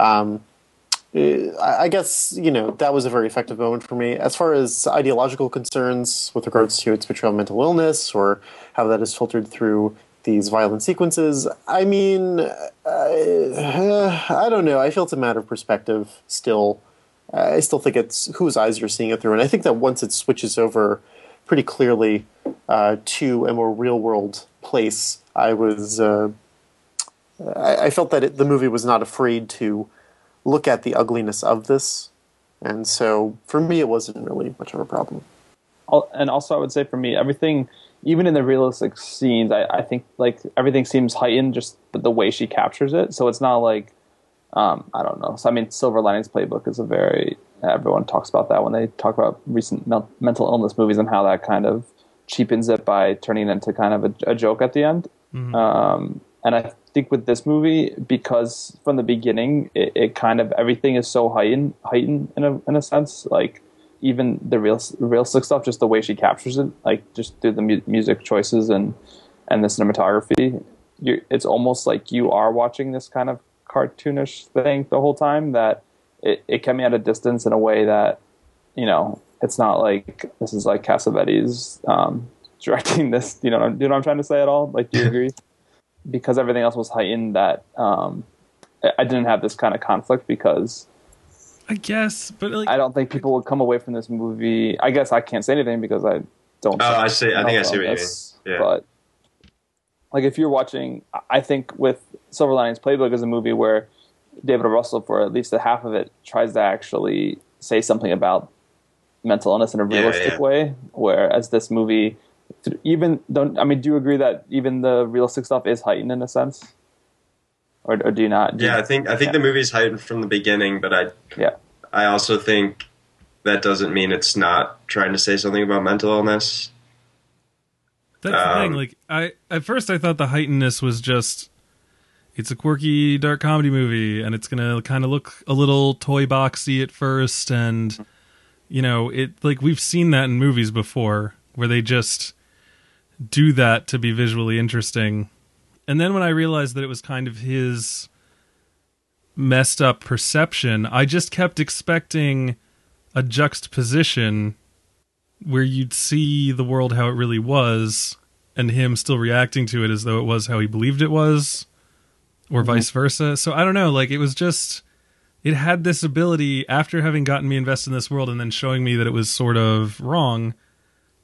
I guess, that was a very effective moment for me. As far as ideological concerns with regards to its portrayal of mental illness or how that is filtered through these violent sequences, I mean, I don't know. I feel it's a matter of perspective still. I still think it's whose eyes you're seeing it through. And I think that once it switches over pretty clearly to a more real-world place, I felt that the movie was not afraid to look at the ugliness of this, and so for me it wasn't really much of a problem. And also I would say for me, everything, even in the realistic scenes, I think like everything seems heightened, just the way she captures it. So it's not like, I don't know. So I mean, Silver Linings Playbook is everyone talks about that when they talk about recent mental illness movies and how that kind of cheapens it by turning it into kind of a joke at the end. Mm-hmm. And I think with this movie, because from the beginning, it kind of, everything is so heightened in a sense, like even the realistic stuff, just the way she captures it, like just through the music choices and the cinematography, it's almost like you are watching this kind of cartoonish thing the whole time, that it kept me at a distance in a way that, it's not like this is like Cassavetes directing this, do you know what I'm trying to say at all? Like, do you agree? Because everything else was heightened, that I didn't have this kind of conflict, because I guess, but like, I don't think people would come away from this movie. I guess I can't say anything because I don't. Oh, I see. I think I see what you mean. Yeah. But like, if you're watching, I think with Silver Linings Playbook is a movie where David O. Russell, for at least a half of it, tries to actually say something about mental illness in a realistic way. Whereas this movie, do you agree that even the realistic stuff is heightened in a sense, or do you not? I think the movie's heightened from the beginning, but I also think that doesn't mean it's not trying to say something about mental illness. That's the thing. Like, at first I thought the heightenedness was just, it's a quirky dark comedy movie, and it's gonna kind of look a little toy boxy at first, and it, like, we've seen that in movies before where they just do that to be visually interesting. And then when I realized that it was kind of his messed up perception, I just kept expecting a juxtaposition where you'd see the world how it really was, and him still reacting to it as though it was how he believed it was, or vice versa. So I don't know, like, it was just, it had this ability, after having gotten me invested in this world and then showing me that it was sort of wrong,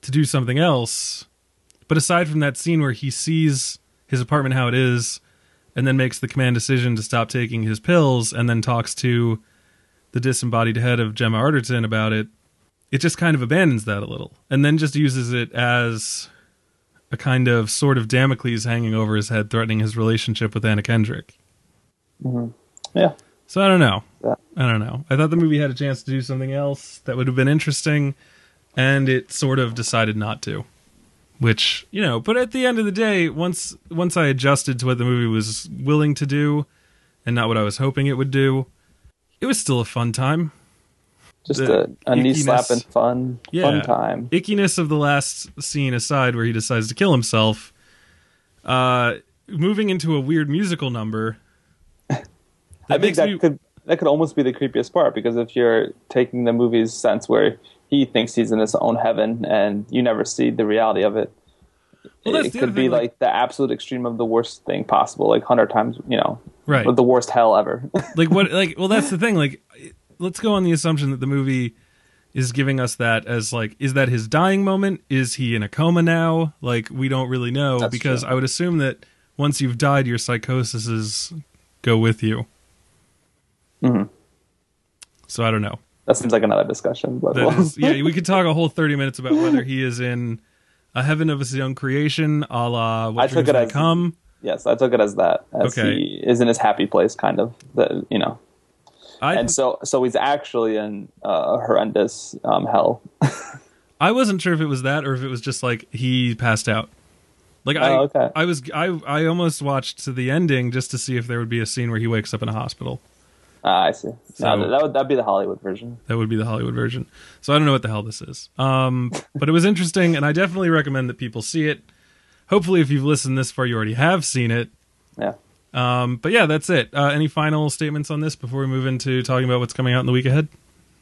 to do something else. But aside from that scene where he sees his apartment how it is, and then makes the command decision to stop taking his pills, and then talks to the disembodied head of Gemma Arterton about it, it just kind of abandons that a little, and then just uses it as a kind of sword of Damocles hanging over his head, threatening his relationship with Anna Kendrick. Mm-hmm. Yeah. So I don't know. Yeah. I don't know. I thought the movie had a chance to do something else that would have been interesting, and it sort of decided not to. Which, you know, but at the end of the day, once I adjusted to what the movie was willing to do, and not what I was hoping it would do, it was still a fun time. Just a knee-slapping fun time. Ickiness of the last scene aside, where he decides to kill himself, moving into a weird musical number. I think that could almost be the creepiest part, because if you're taking the movie's sense where he thinks he's in his own heaven and you never see the reality of it, it could be like the absolute extreme of the worst thing possible, like 100 times, you know, right? The worst hell ever. Well, that's the thing. Like, let's go on the assumption that the movie is giving us that as like, is that his dying moment? Is he in a coma now? Like, we don't really know. That's because true. I would assume that once you've died, your psychoses go with you. Mm-hmm. So I don't know. That seems like another discussion. But we could talk a whole 30 minutes about whether he is in a heaven of his own creation, a la What Dreams May Come. Yes, I took it as that. He is in his happy place, kind of. You know. So he's actually in a horrendous hell. I wasn't sure if it was that or if it was just like he passed out. Like I almost watched to the ending just to see if there would be a scene where he wakes up in a hospital. I see. So, that'd be the Hollywood version. That would be the Hollywood version. So I don't know what the hell this is. But it was interesting, and I definitely recommend that people see it. Hopefully, if you've listened this far, you already have seen it. Yeah. But yeah, that's it. Any final statements on this before we move into talking about what's coming out in the week ahead?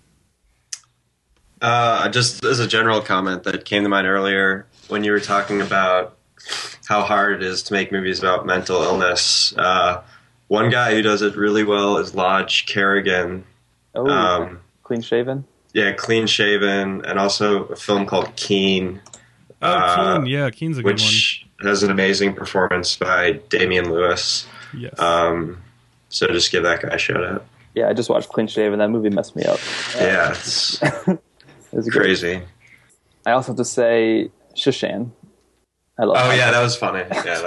Just as a general comment that came to mind earlier when you were talking about how hard it is to make movies about mental illness. One guy who does it really well is Lodge Kerrigan. Oh, Clean Shaven? Yeah, Clean Shaven, and also a film called Keen. Keen, yeah, Keen's a good one. Which has an amazing performance by Damian Lewis. Yes. So just give that guy a shout out. Yeah, I just watched Clean Shaven. That movie messed me up. Yeah, it's crazy. I also have to say Shushan. I love yeah, that was funny.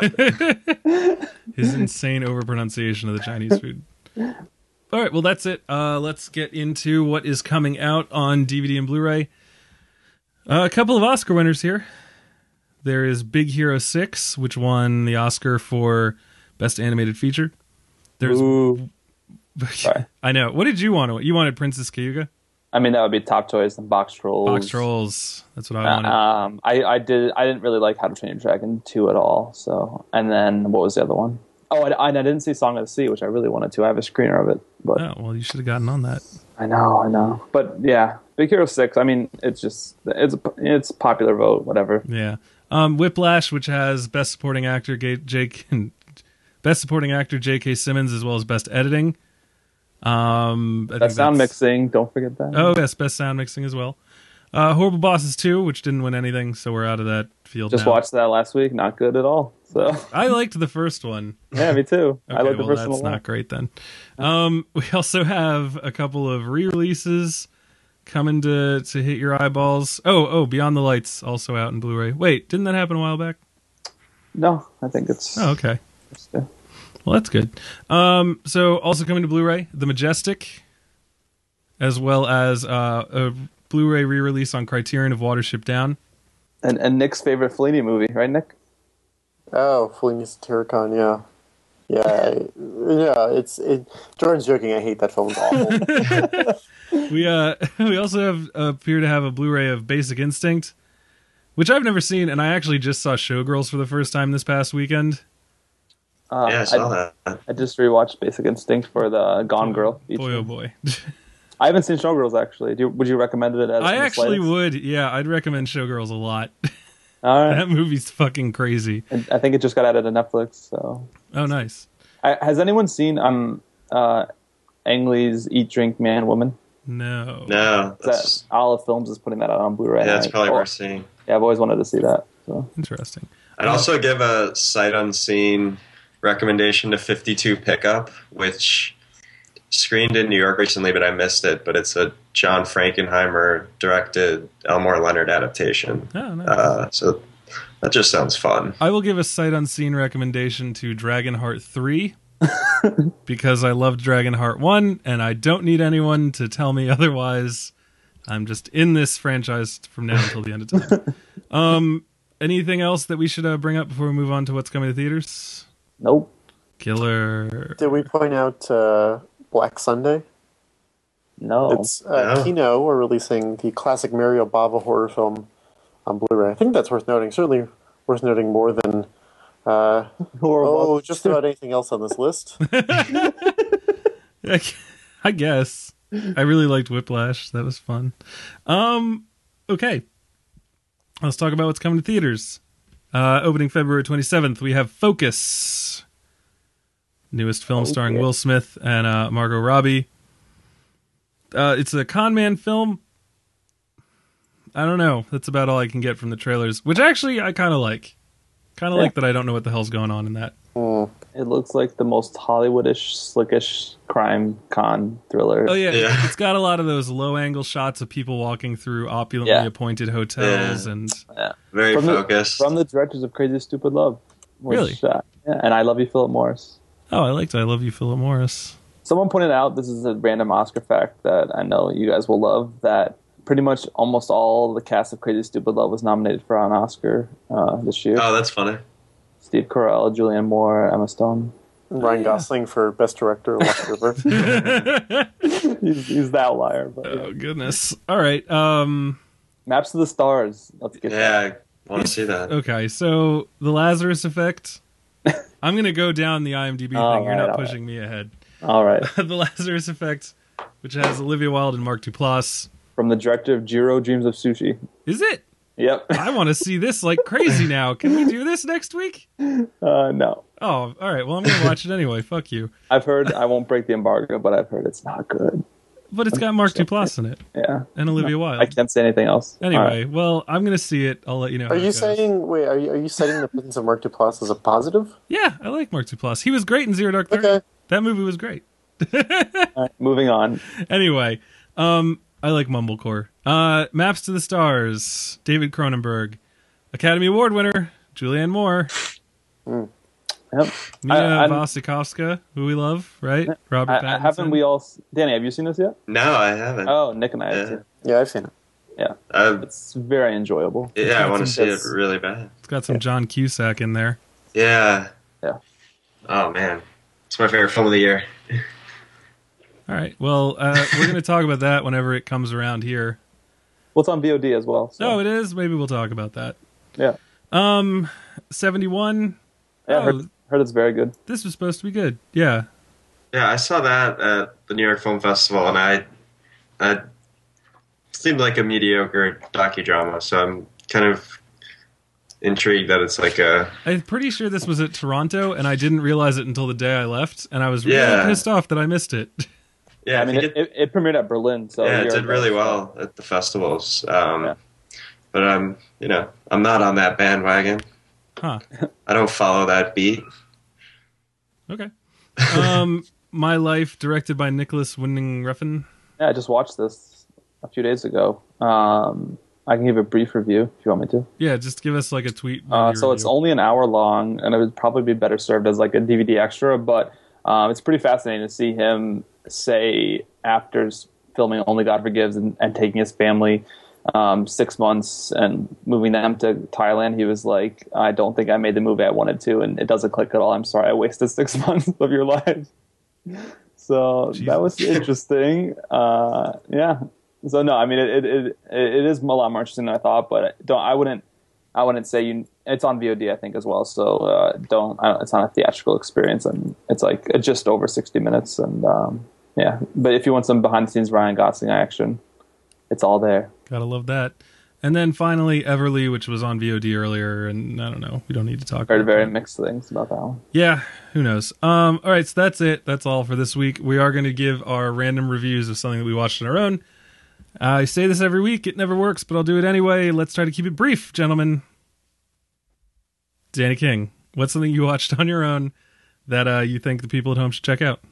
Yeah, his insane overpronunciation of the Chinese food. All right, well, that's it. Let's get into what is coming out on DVD and Blu-ray. A couple of Oscar winners here. There is Big Hero 6, which won the Oscar for Best Animated Feature. There's Sorry. I know. What did you want? You wanted Princess Kaguya? I mean, that would be Top Toys and Box Trolls. Box Trolls. That's what I wanted. I didn't really like How to Train Your Dragon 2 at all. So, and then what was the other one? Oh, I didn't see Song of the Sea, which I really wanted to. I have a screener of it. But well, you should have gotten on that. I know. But yeah, Big Hero 6. I mean, it's a popular vote, whatever. Yeah. Whiplash, which has Best Supporting Actor Best Supporting Actor J.K. Simmons, as well as Best Editing. Best sound mixing, don't forget that. Oh, yes, best sound mixing as well. Horrible Bosses 2, which didn't win anything, so we're out of that field. Just now. Watched that last week, not good at all. So I liked the first one. Yeah, me too. Okay, I liked the first one. That's not great then. We also have a couple of re-releases coming to hit your eyeballs. Oh, Beyond the Lights also out in Blu-ray. Wait, didn't that happen a while back? No, I think it's. Oh, okay. Well, that's good. So also coming to Blu-ray, The Majestic, as well as a Blu-ray re-release on Criterion of Watership Down. And Nick's favorite Fellini movie, right, Nick? Oh, Fellini's Satiricon, yeah. Jordan's joking, I hate that film, it's awful. We also appear to have a Blu-ray of Basic Instinct, which I've never seen, and I actually just saw Showgirls for the first time this past weekend. Yeah, I saw that. I just rewatched Basic Instinct for the Gone Girl feature. Boy, oh boy. I haven't seen Showgirls, actually. Would you recommend it? I actually would. Yeah, I'd recommend Showgirls a lot. All right. That movie's fucking crazy. I think it just got added to Netflix. So. Oh, nice. Has anyone seen Ang Lee's Eat, Drink, Man, Woman? No. No. Olive Films is putting that out on Blu-ray. Yeah, it's right? probably worth seeing. Yeah, I've always wanted to see that. So. Interesting. I'd also give a sight unseen recommendation to 52 Pickup, which screened in New York recently, but I missed it. But it's a John Frankenheimer directed Elmore Leonard adaptation. Oh, nice. So that just sounds fun. I will give a sight unseen recommendation to Dragonheart 3 because I loved Dragonheart 1 and I don't need anyone to tell me otherwise. I'm just in this franchise from now until the end of time. Anything else that we should bring up before we move on to what's coming to theaters? Nope. Killer. Did we point out Black Sunday? No. It's Kino are releasing the classic Mario Bava horror film on Blu-ray. I think that's worth noting. Certainly worth noting more than just about anything else on this list. I guess. I really liked Whiplash. That was fun. Okay. Let's talk about what's coming to theaters. Opening February 27th, we have Focus. Newest film starring Will Smith and Margot Robbie. It's a con man film. I don't know. That's about all I can get from the trailers, which actually I kind of like. Like that I don't know what the hell's going on in that. It looks like the most Hollywoodish, slickish crime con thriller. Oh, yeah. It's got a lot of those low-angle shots of people walking through opulently appointed hotels. And very focused. From the directors of Crazy Stupid Love. Really? And I Love You, Philip Morris. Oh, I liked I Love You, Philip Morris. Someone pointed out, this is a random Oscar fact that I know you guys will love, that pretty much almost all the cast of Crazy Stupid Love was nominated for an Oscar this year. Oh, that's funny. Steve Carell, Julianne Moore, Emma Stone. Ryan Gosling for Best Director, Lost River. he's the outlier. But, Oh, goodness. All right. Maps to the Stars. Let's get I want to see that. Okay, so The Lazarus Effect. I'm going to go down the IMDb thing. You're not pushing me ahead. All right. The Lazarus Effect, which has Olivia Wilde and Mark Duplass. From the director of Jiro Dreams of Sushi. Is it? Yep. I want to see this like crazy now. Can we do this next week? No. Oh, all right. Well, I'm going to watch it anyway. Fuck you. I've heard, I won't break the embargo, but I've heard it's not good. But it's got Mark Duplass in it. Yeah. And Olivia Wilde. I can't say anything else. Anyway, well, I'm going to see it. I'll let you know. Are you saying, are you citing the presence of Mark Duplass as a positive? Yeah, I like Mark Duplass. He was great in Zero Dark Thirty. Okay. That movie was great. All right, moving on. Anyway, I like Mumblecore. Maps to the Stars, David Cronenberg. Academy Award winner, Julianne Moore. Yep. Mia Wasikowska, who we love, right? Robert Pattinson. Haven't we all... Danny, have you seen this yet? No, I haven't. Oh, Nick and I have seen it. Yeah, I've seen it. Yeah. It's very enjoyable. I want to see it really bad. It's got some John Cusack in there. Yeah. Yeah. Oh, man. It's my favorite film of the year. All right. Well, we're going to talk about that whenever it comes around here. Well, it's on VOD as well. So. Oh, it is? Maybe we'll talk about that. Yeah. 71. Yeah, heard it's very good. This was supposed to be good. Yeah. Yeah, I saw that at the New York Film Festival, and I seemed like a mediocre docudrama, so I'm kind of intrigued that it's like a... I'm pretty sure this was at Toronto, and I didn't realize it until the day I left, and I was really pissed off that I missed it. Yeah, I mean, it premiered at Berlin, so... Yeah, it did really well at the festivals. But I'm not on that bandwagon. Huh. I don't follow that beat. Okay. My Life, directed by Nicholas Winding Refn. Yeah, I just watched this a few days ago. I can give a brief review if you want me to. Yeah, just give us like a tweet. So it's only an hour long, and it would probably be better served as like a DVD extra, but it's pretty fascinating to see him say after filming Only God Forgives and taking his family 6 months and moving them to Thailand, he was like, I don't think I made the movie I wanted to, and it doesn't click at all. I'm sorry I wasted 6 months of your life. So Jesus. That was interesting. Yeah. So no, I mean it is a lot more interesting than I thought, but I wouldn't say it's on VOD I think as well. So it's not a theatrical experience, and it's like just over 60 minutes, and yeah. But if you want some behind the scenes Ryan Gosling action, it's all there. Gotta love that. And then finally Everly, which was on VOD earlier, and I don't know, we don't need to talk about it. Very mixed things about that one. Yeah, who knows. All right, so that's it. That's all for this week. We are going to give our random reviews of something that we watched on our own. I say this every week. It never works, but I'll do it anyway. Let's try to keep it brief, gentlemen. Danny King, what's something you watched on your own that you think the people at home should check out?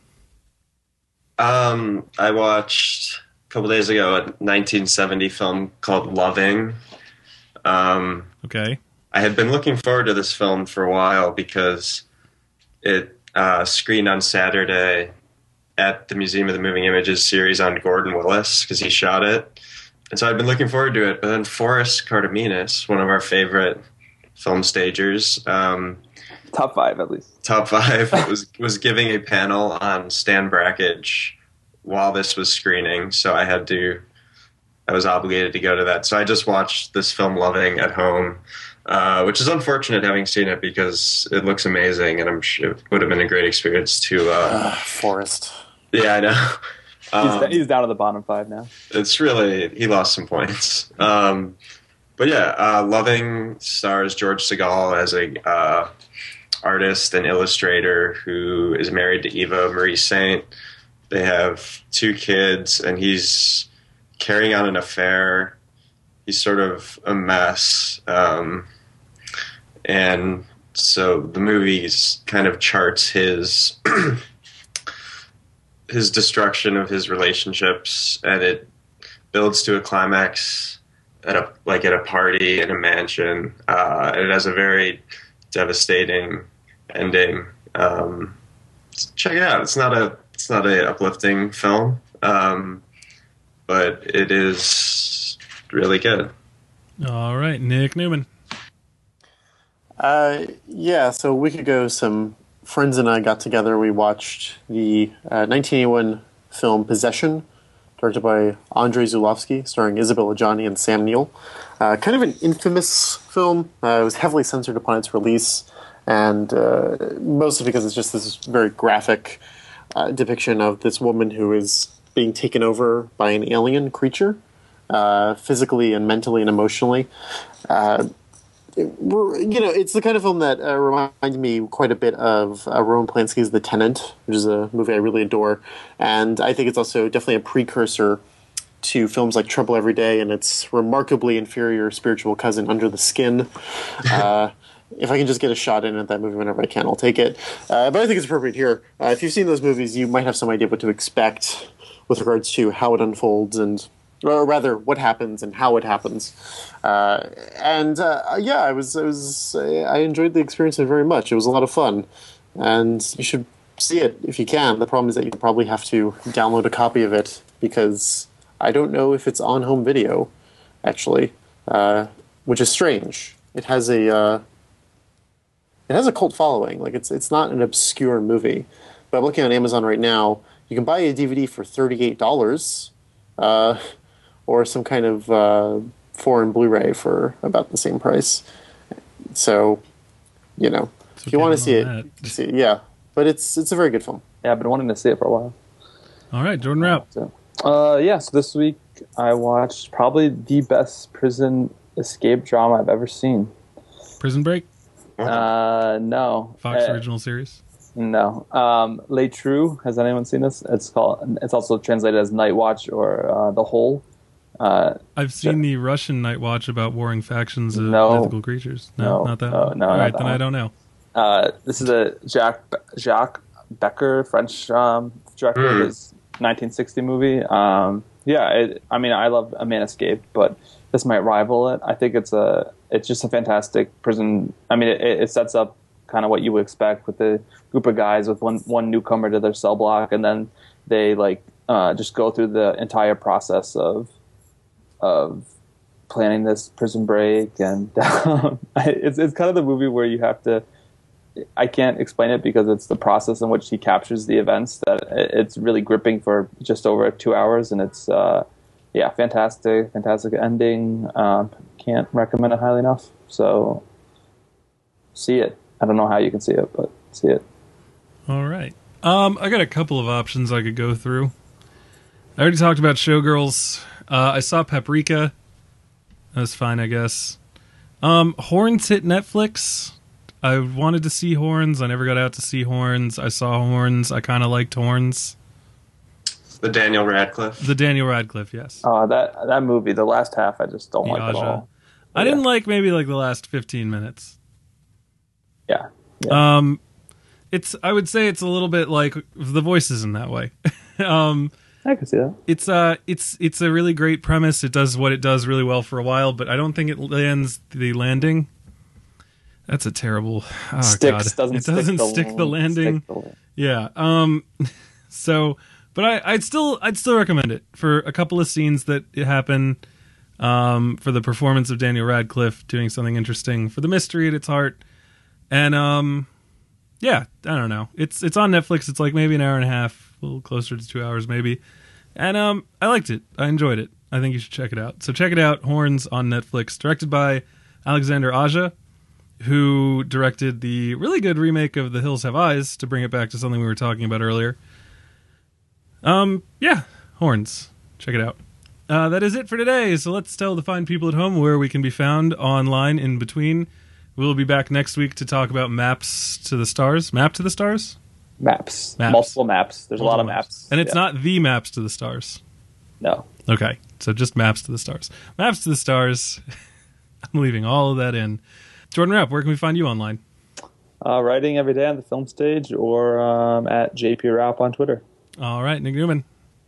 I watched a couple days ago a 1970 film called Loving. Okay. I had been looking forward to this film for a while because it screened on Saturday at the Museum of the Moving Images series on Gordon Willis because he shot it. And so I'd been looking forward to it. But then Forrest Cartaminas, one of our favorite film stagers, Top 5 at least. top 5, was giving a panel on Stan Brakhage while this was screening. So I was obligated to go to that. So I just watched this film Loving at home, which is unfortunate having seen it because it looks amazing and I'm sure it would have been a great experience to... Forrest. Yeah, I know. He's down to the bottom 5 now. It's really, he lost some points. But yeah, Loving stars George Segal as a artist and illustrator who is married to Eva Marie Saint. They have 2 kids, and he's carrying on an affair. He's sort of a mess. And so the movie kind of charts his his destruction of his relationships, and it builds to a climax at a party in a mansion. And it has a very devastating ending. Check it out. It's not a uplifting film, but it is really good. All right, Nick Newman. Yeah, so a week ago, some friends and I got together. We watched the 1981 film Possession, directed by Andrei Zulawski, starring Isabella Adjani and Sam Neill. Kind of an infamous film. It was heavily censored upon its release, and mostly because it's just this very graphic depiction of this woman who is being taken over by an alien creature, physically and mentally and emotionally. It's the kind of film that reminds me quite a bit of Roman Polanski's The Tenant, which is a movie I really adore. And I think it's also definitely a precursor to films like Trouble Every Day and its remarkably inferior spiritual cousin, Under the Skin. If I can just get a shot in at that movie whenever I can, I'll take it. But I think it's appropriate here. If you've seen those movies, you might have some idea what to expect with regards to how it unfolds or rather, what happens and how it happens. I enjoyed the experience very much. It was a lot of fun, and you should see it if you can. The problem is that you probably have to download a copy of it because I don't know if it's on home video, actually, which is strange. It has a cult following. Like it's not an obscure movie. But I'm looking on Amazon right now. You can buy a DVD for $38. Or some kind of foreign Blu-ray for about the same price. So, if you want to see it, see it, yeah. But it's a very good film. Yeah, I've been wanting to see it for a while. All right, Jordan Raup. So this week I watched probably the best prison escape drama I've ever seen. Prison Break? No. Fox original series? No. Les True. Has anyone seen this? It's also translated as Night Watch or The Hole. I've seen the Russian Night Watch about warring factions of mythical creatures. No, not that one. No, all right, then one. I don't know. This is a Jacques Becker, French director. His 1960 movie. I love A Man Escaped, but this might rival it. I think it's just a fantastic prison. I mean, it sets up kind of what you would expect with the group of guys with one newcomer to their cell block, and then they just go through the entire process of planning this prison break, and it's kind of the movie where you have to. I can't explain it because it's the process in which he captures the events that it's really gripping for just over 2 hours, and it's fantastic ending. Can't recommend it highly enough. So see it. I don't know how you can see it, but see it. All right. I got a couple of options I could go through. I already talked about Showgirls. I saw Paprika. That was fine, I guess. Horns hit Netflix. I wanted to see Horns. I never got out to see Horns. I saw Horns. I kind of liked Horns. The Daniel Radcliffe. The Daniel Radcliffe, yes. That movie, the last half, I just don't like at Aja. all. I didn't like maybe like the last 15 minutes. Yeah. I would say it's a little bit like The Voices in that way. I can see that. It's a really great premise. It does what it does really well for a while, but I don't think it lands the landing. That's a terrible. Oh Sticks, God! It doesn't stick the landing. Yeah. So, but I'd still recommend it for a couple of scenes that happen. For the performance of Daniel Radcliffe doing something interesting, for the mystery at its heart, and yeah, I don't know. It's on Netflix. It's like maybe an hour and a half, a little closer to 2 hours maybe, and I liked it. I enjoyed it. I think you should check it out. So check it out. Horns on Netflix, directed by Alexander Aja, who directed the really good remake of The Hills Have Eyes, to bring it back to something we were talking about earlier. Yeah, Horns. Check it out. That is it for today, so let's tell the fine people at home where we can be found online in between. We'll be back next week to talk about Maps to the Stars. Map to the Stars? Maps. Multiple maps. There's a lot of maps. And it's not the Maps to the Stars. No. Okay, so just Maps to the Stars. Maps to the Stars. I'm leaving all of that in. Jordan Rapp, where can we find you online? Writing every day on the film stage or at JP Rapp on Twitter. All right, Nick Newman.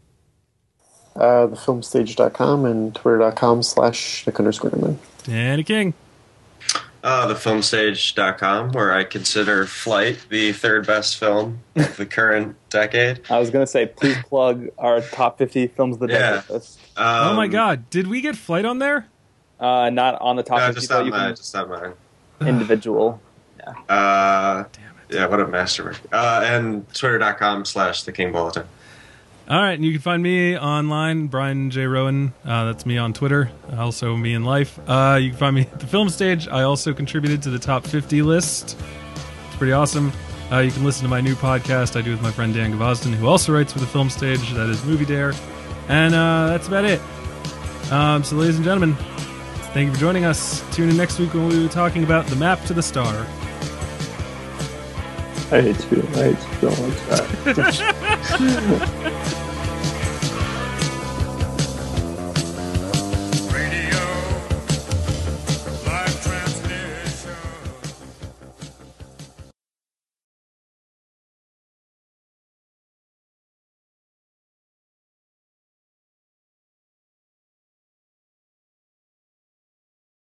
Thefilmstage.com and twitter.com/Nick_Newman. Danny King. Thefilmstage.com, where I consider Flight the third best film of the current decade. I was going to say, please plug our top 50 films of the decade list. Oh my God, did we get Flight on there? Not on the top 50, just but not you mine. can Just not mine. individual. Damn it. Yeah, what a masterwork. And twitter.com/The King Bulletin. All right, and you can find me online, Brian J. Rowan. That's me on Twitter, also me in life. You can find me at the Film Stage. I also contributed to the top 50 list. It's pretty awesome. You can listen to my new podcast I do with my friend Dan Gvozden, who also writes for the Film Stage. That is Movie Dare. And that's about it. So, ladies and gentlemen, thank you for joining us. Tune in next week when we'll be talking about The Map to the Star. I hate you so much.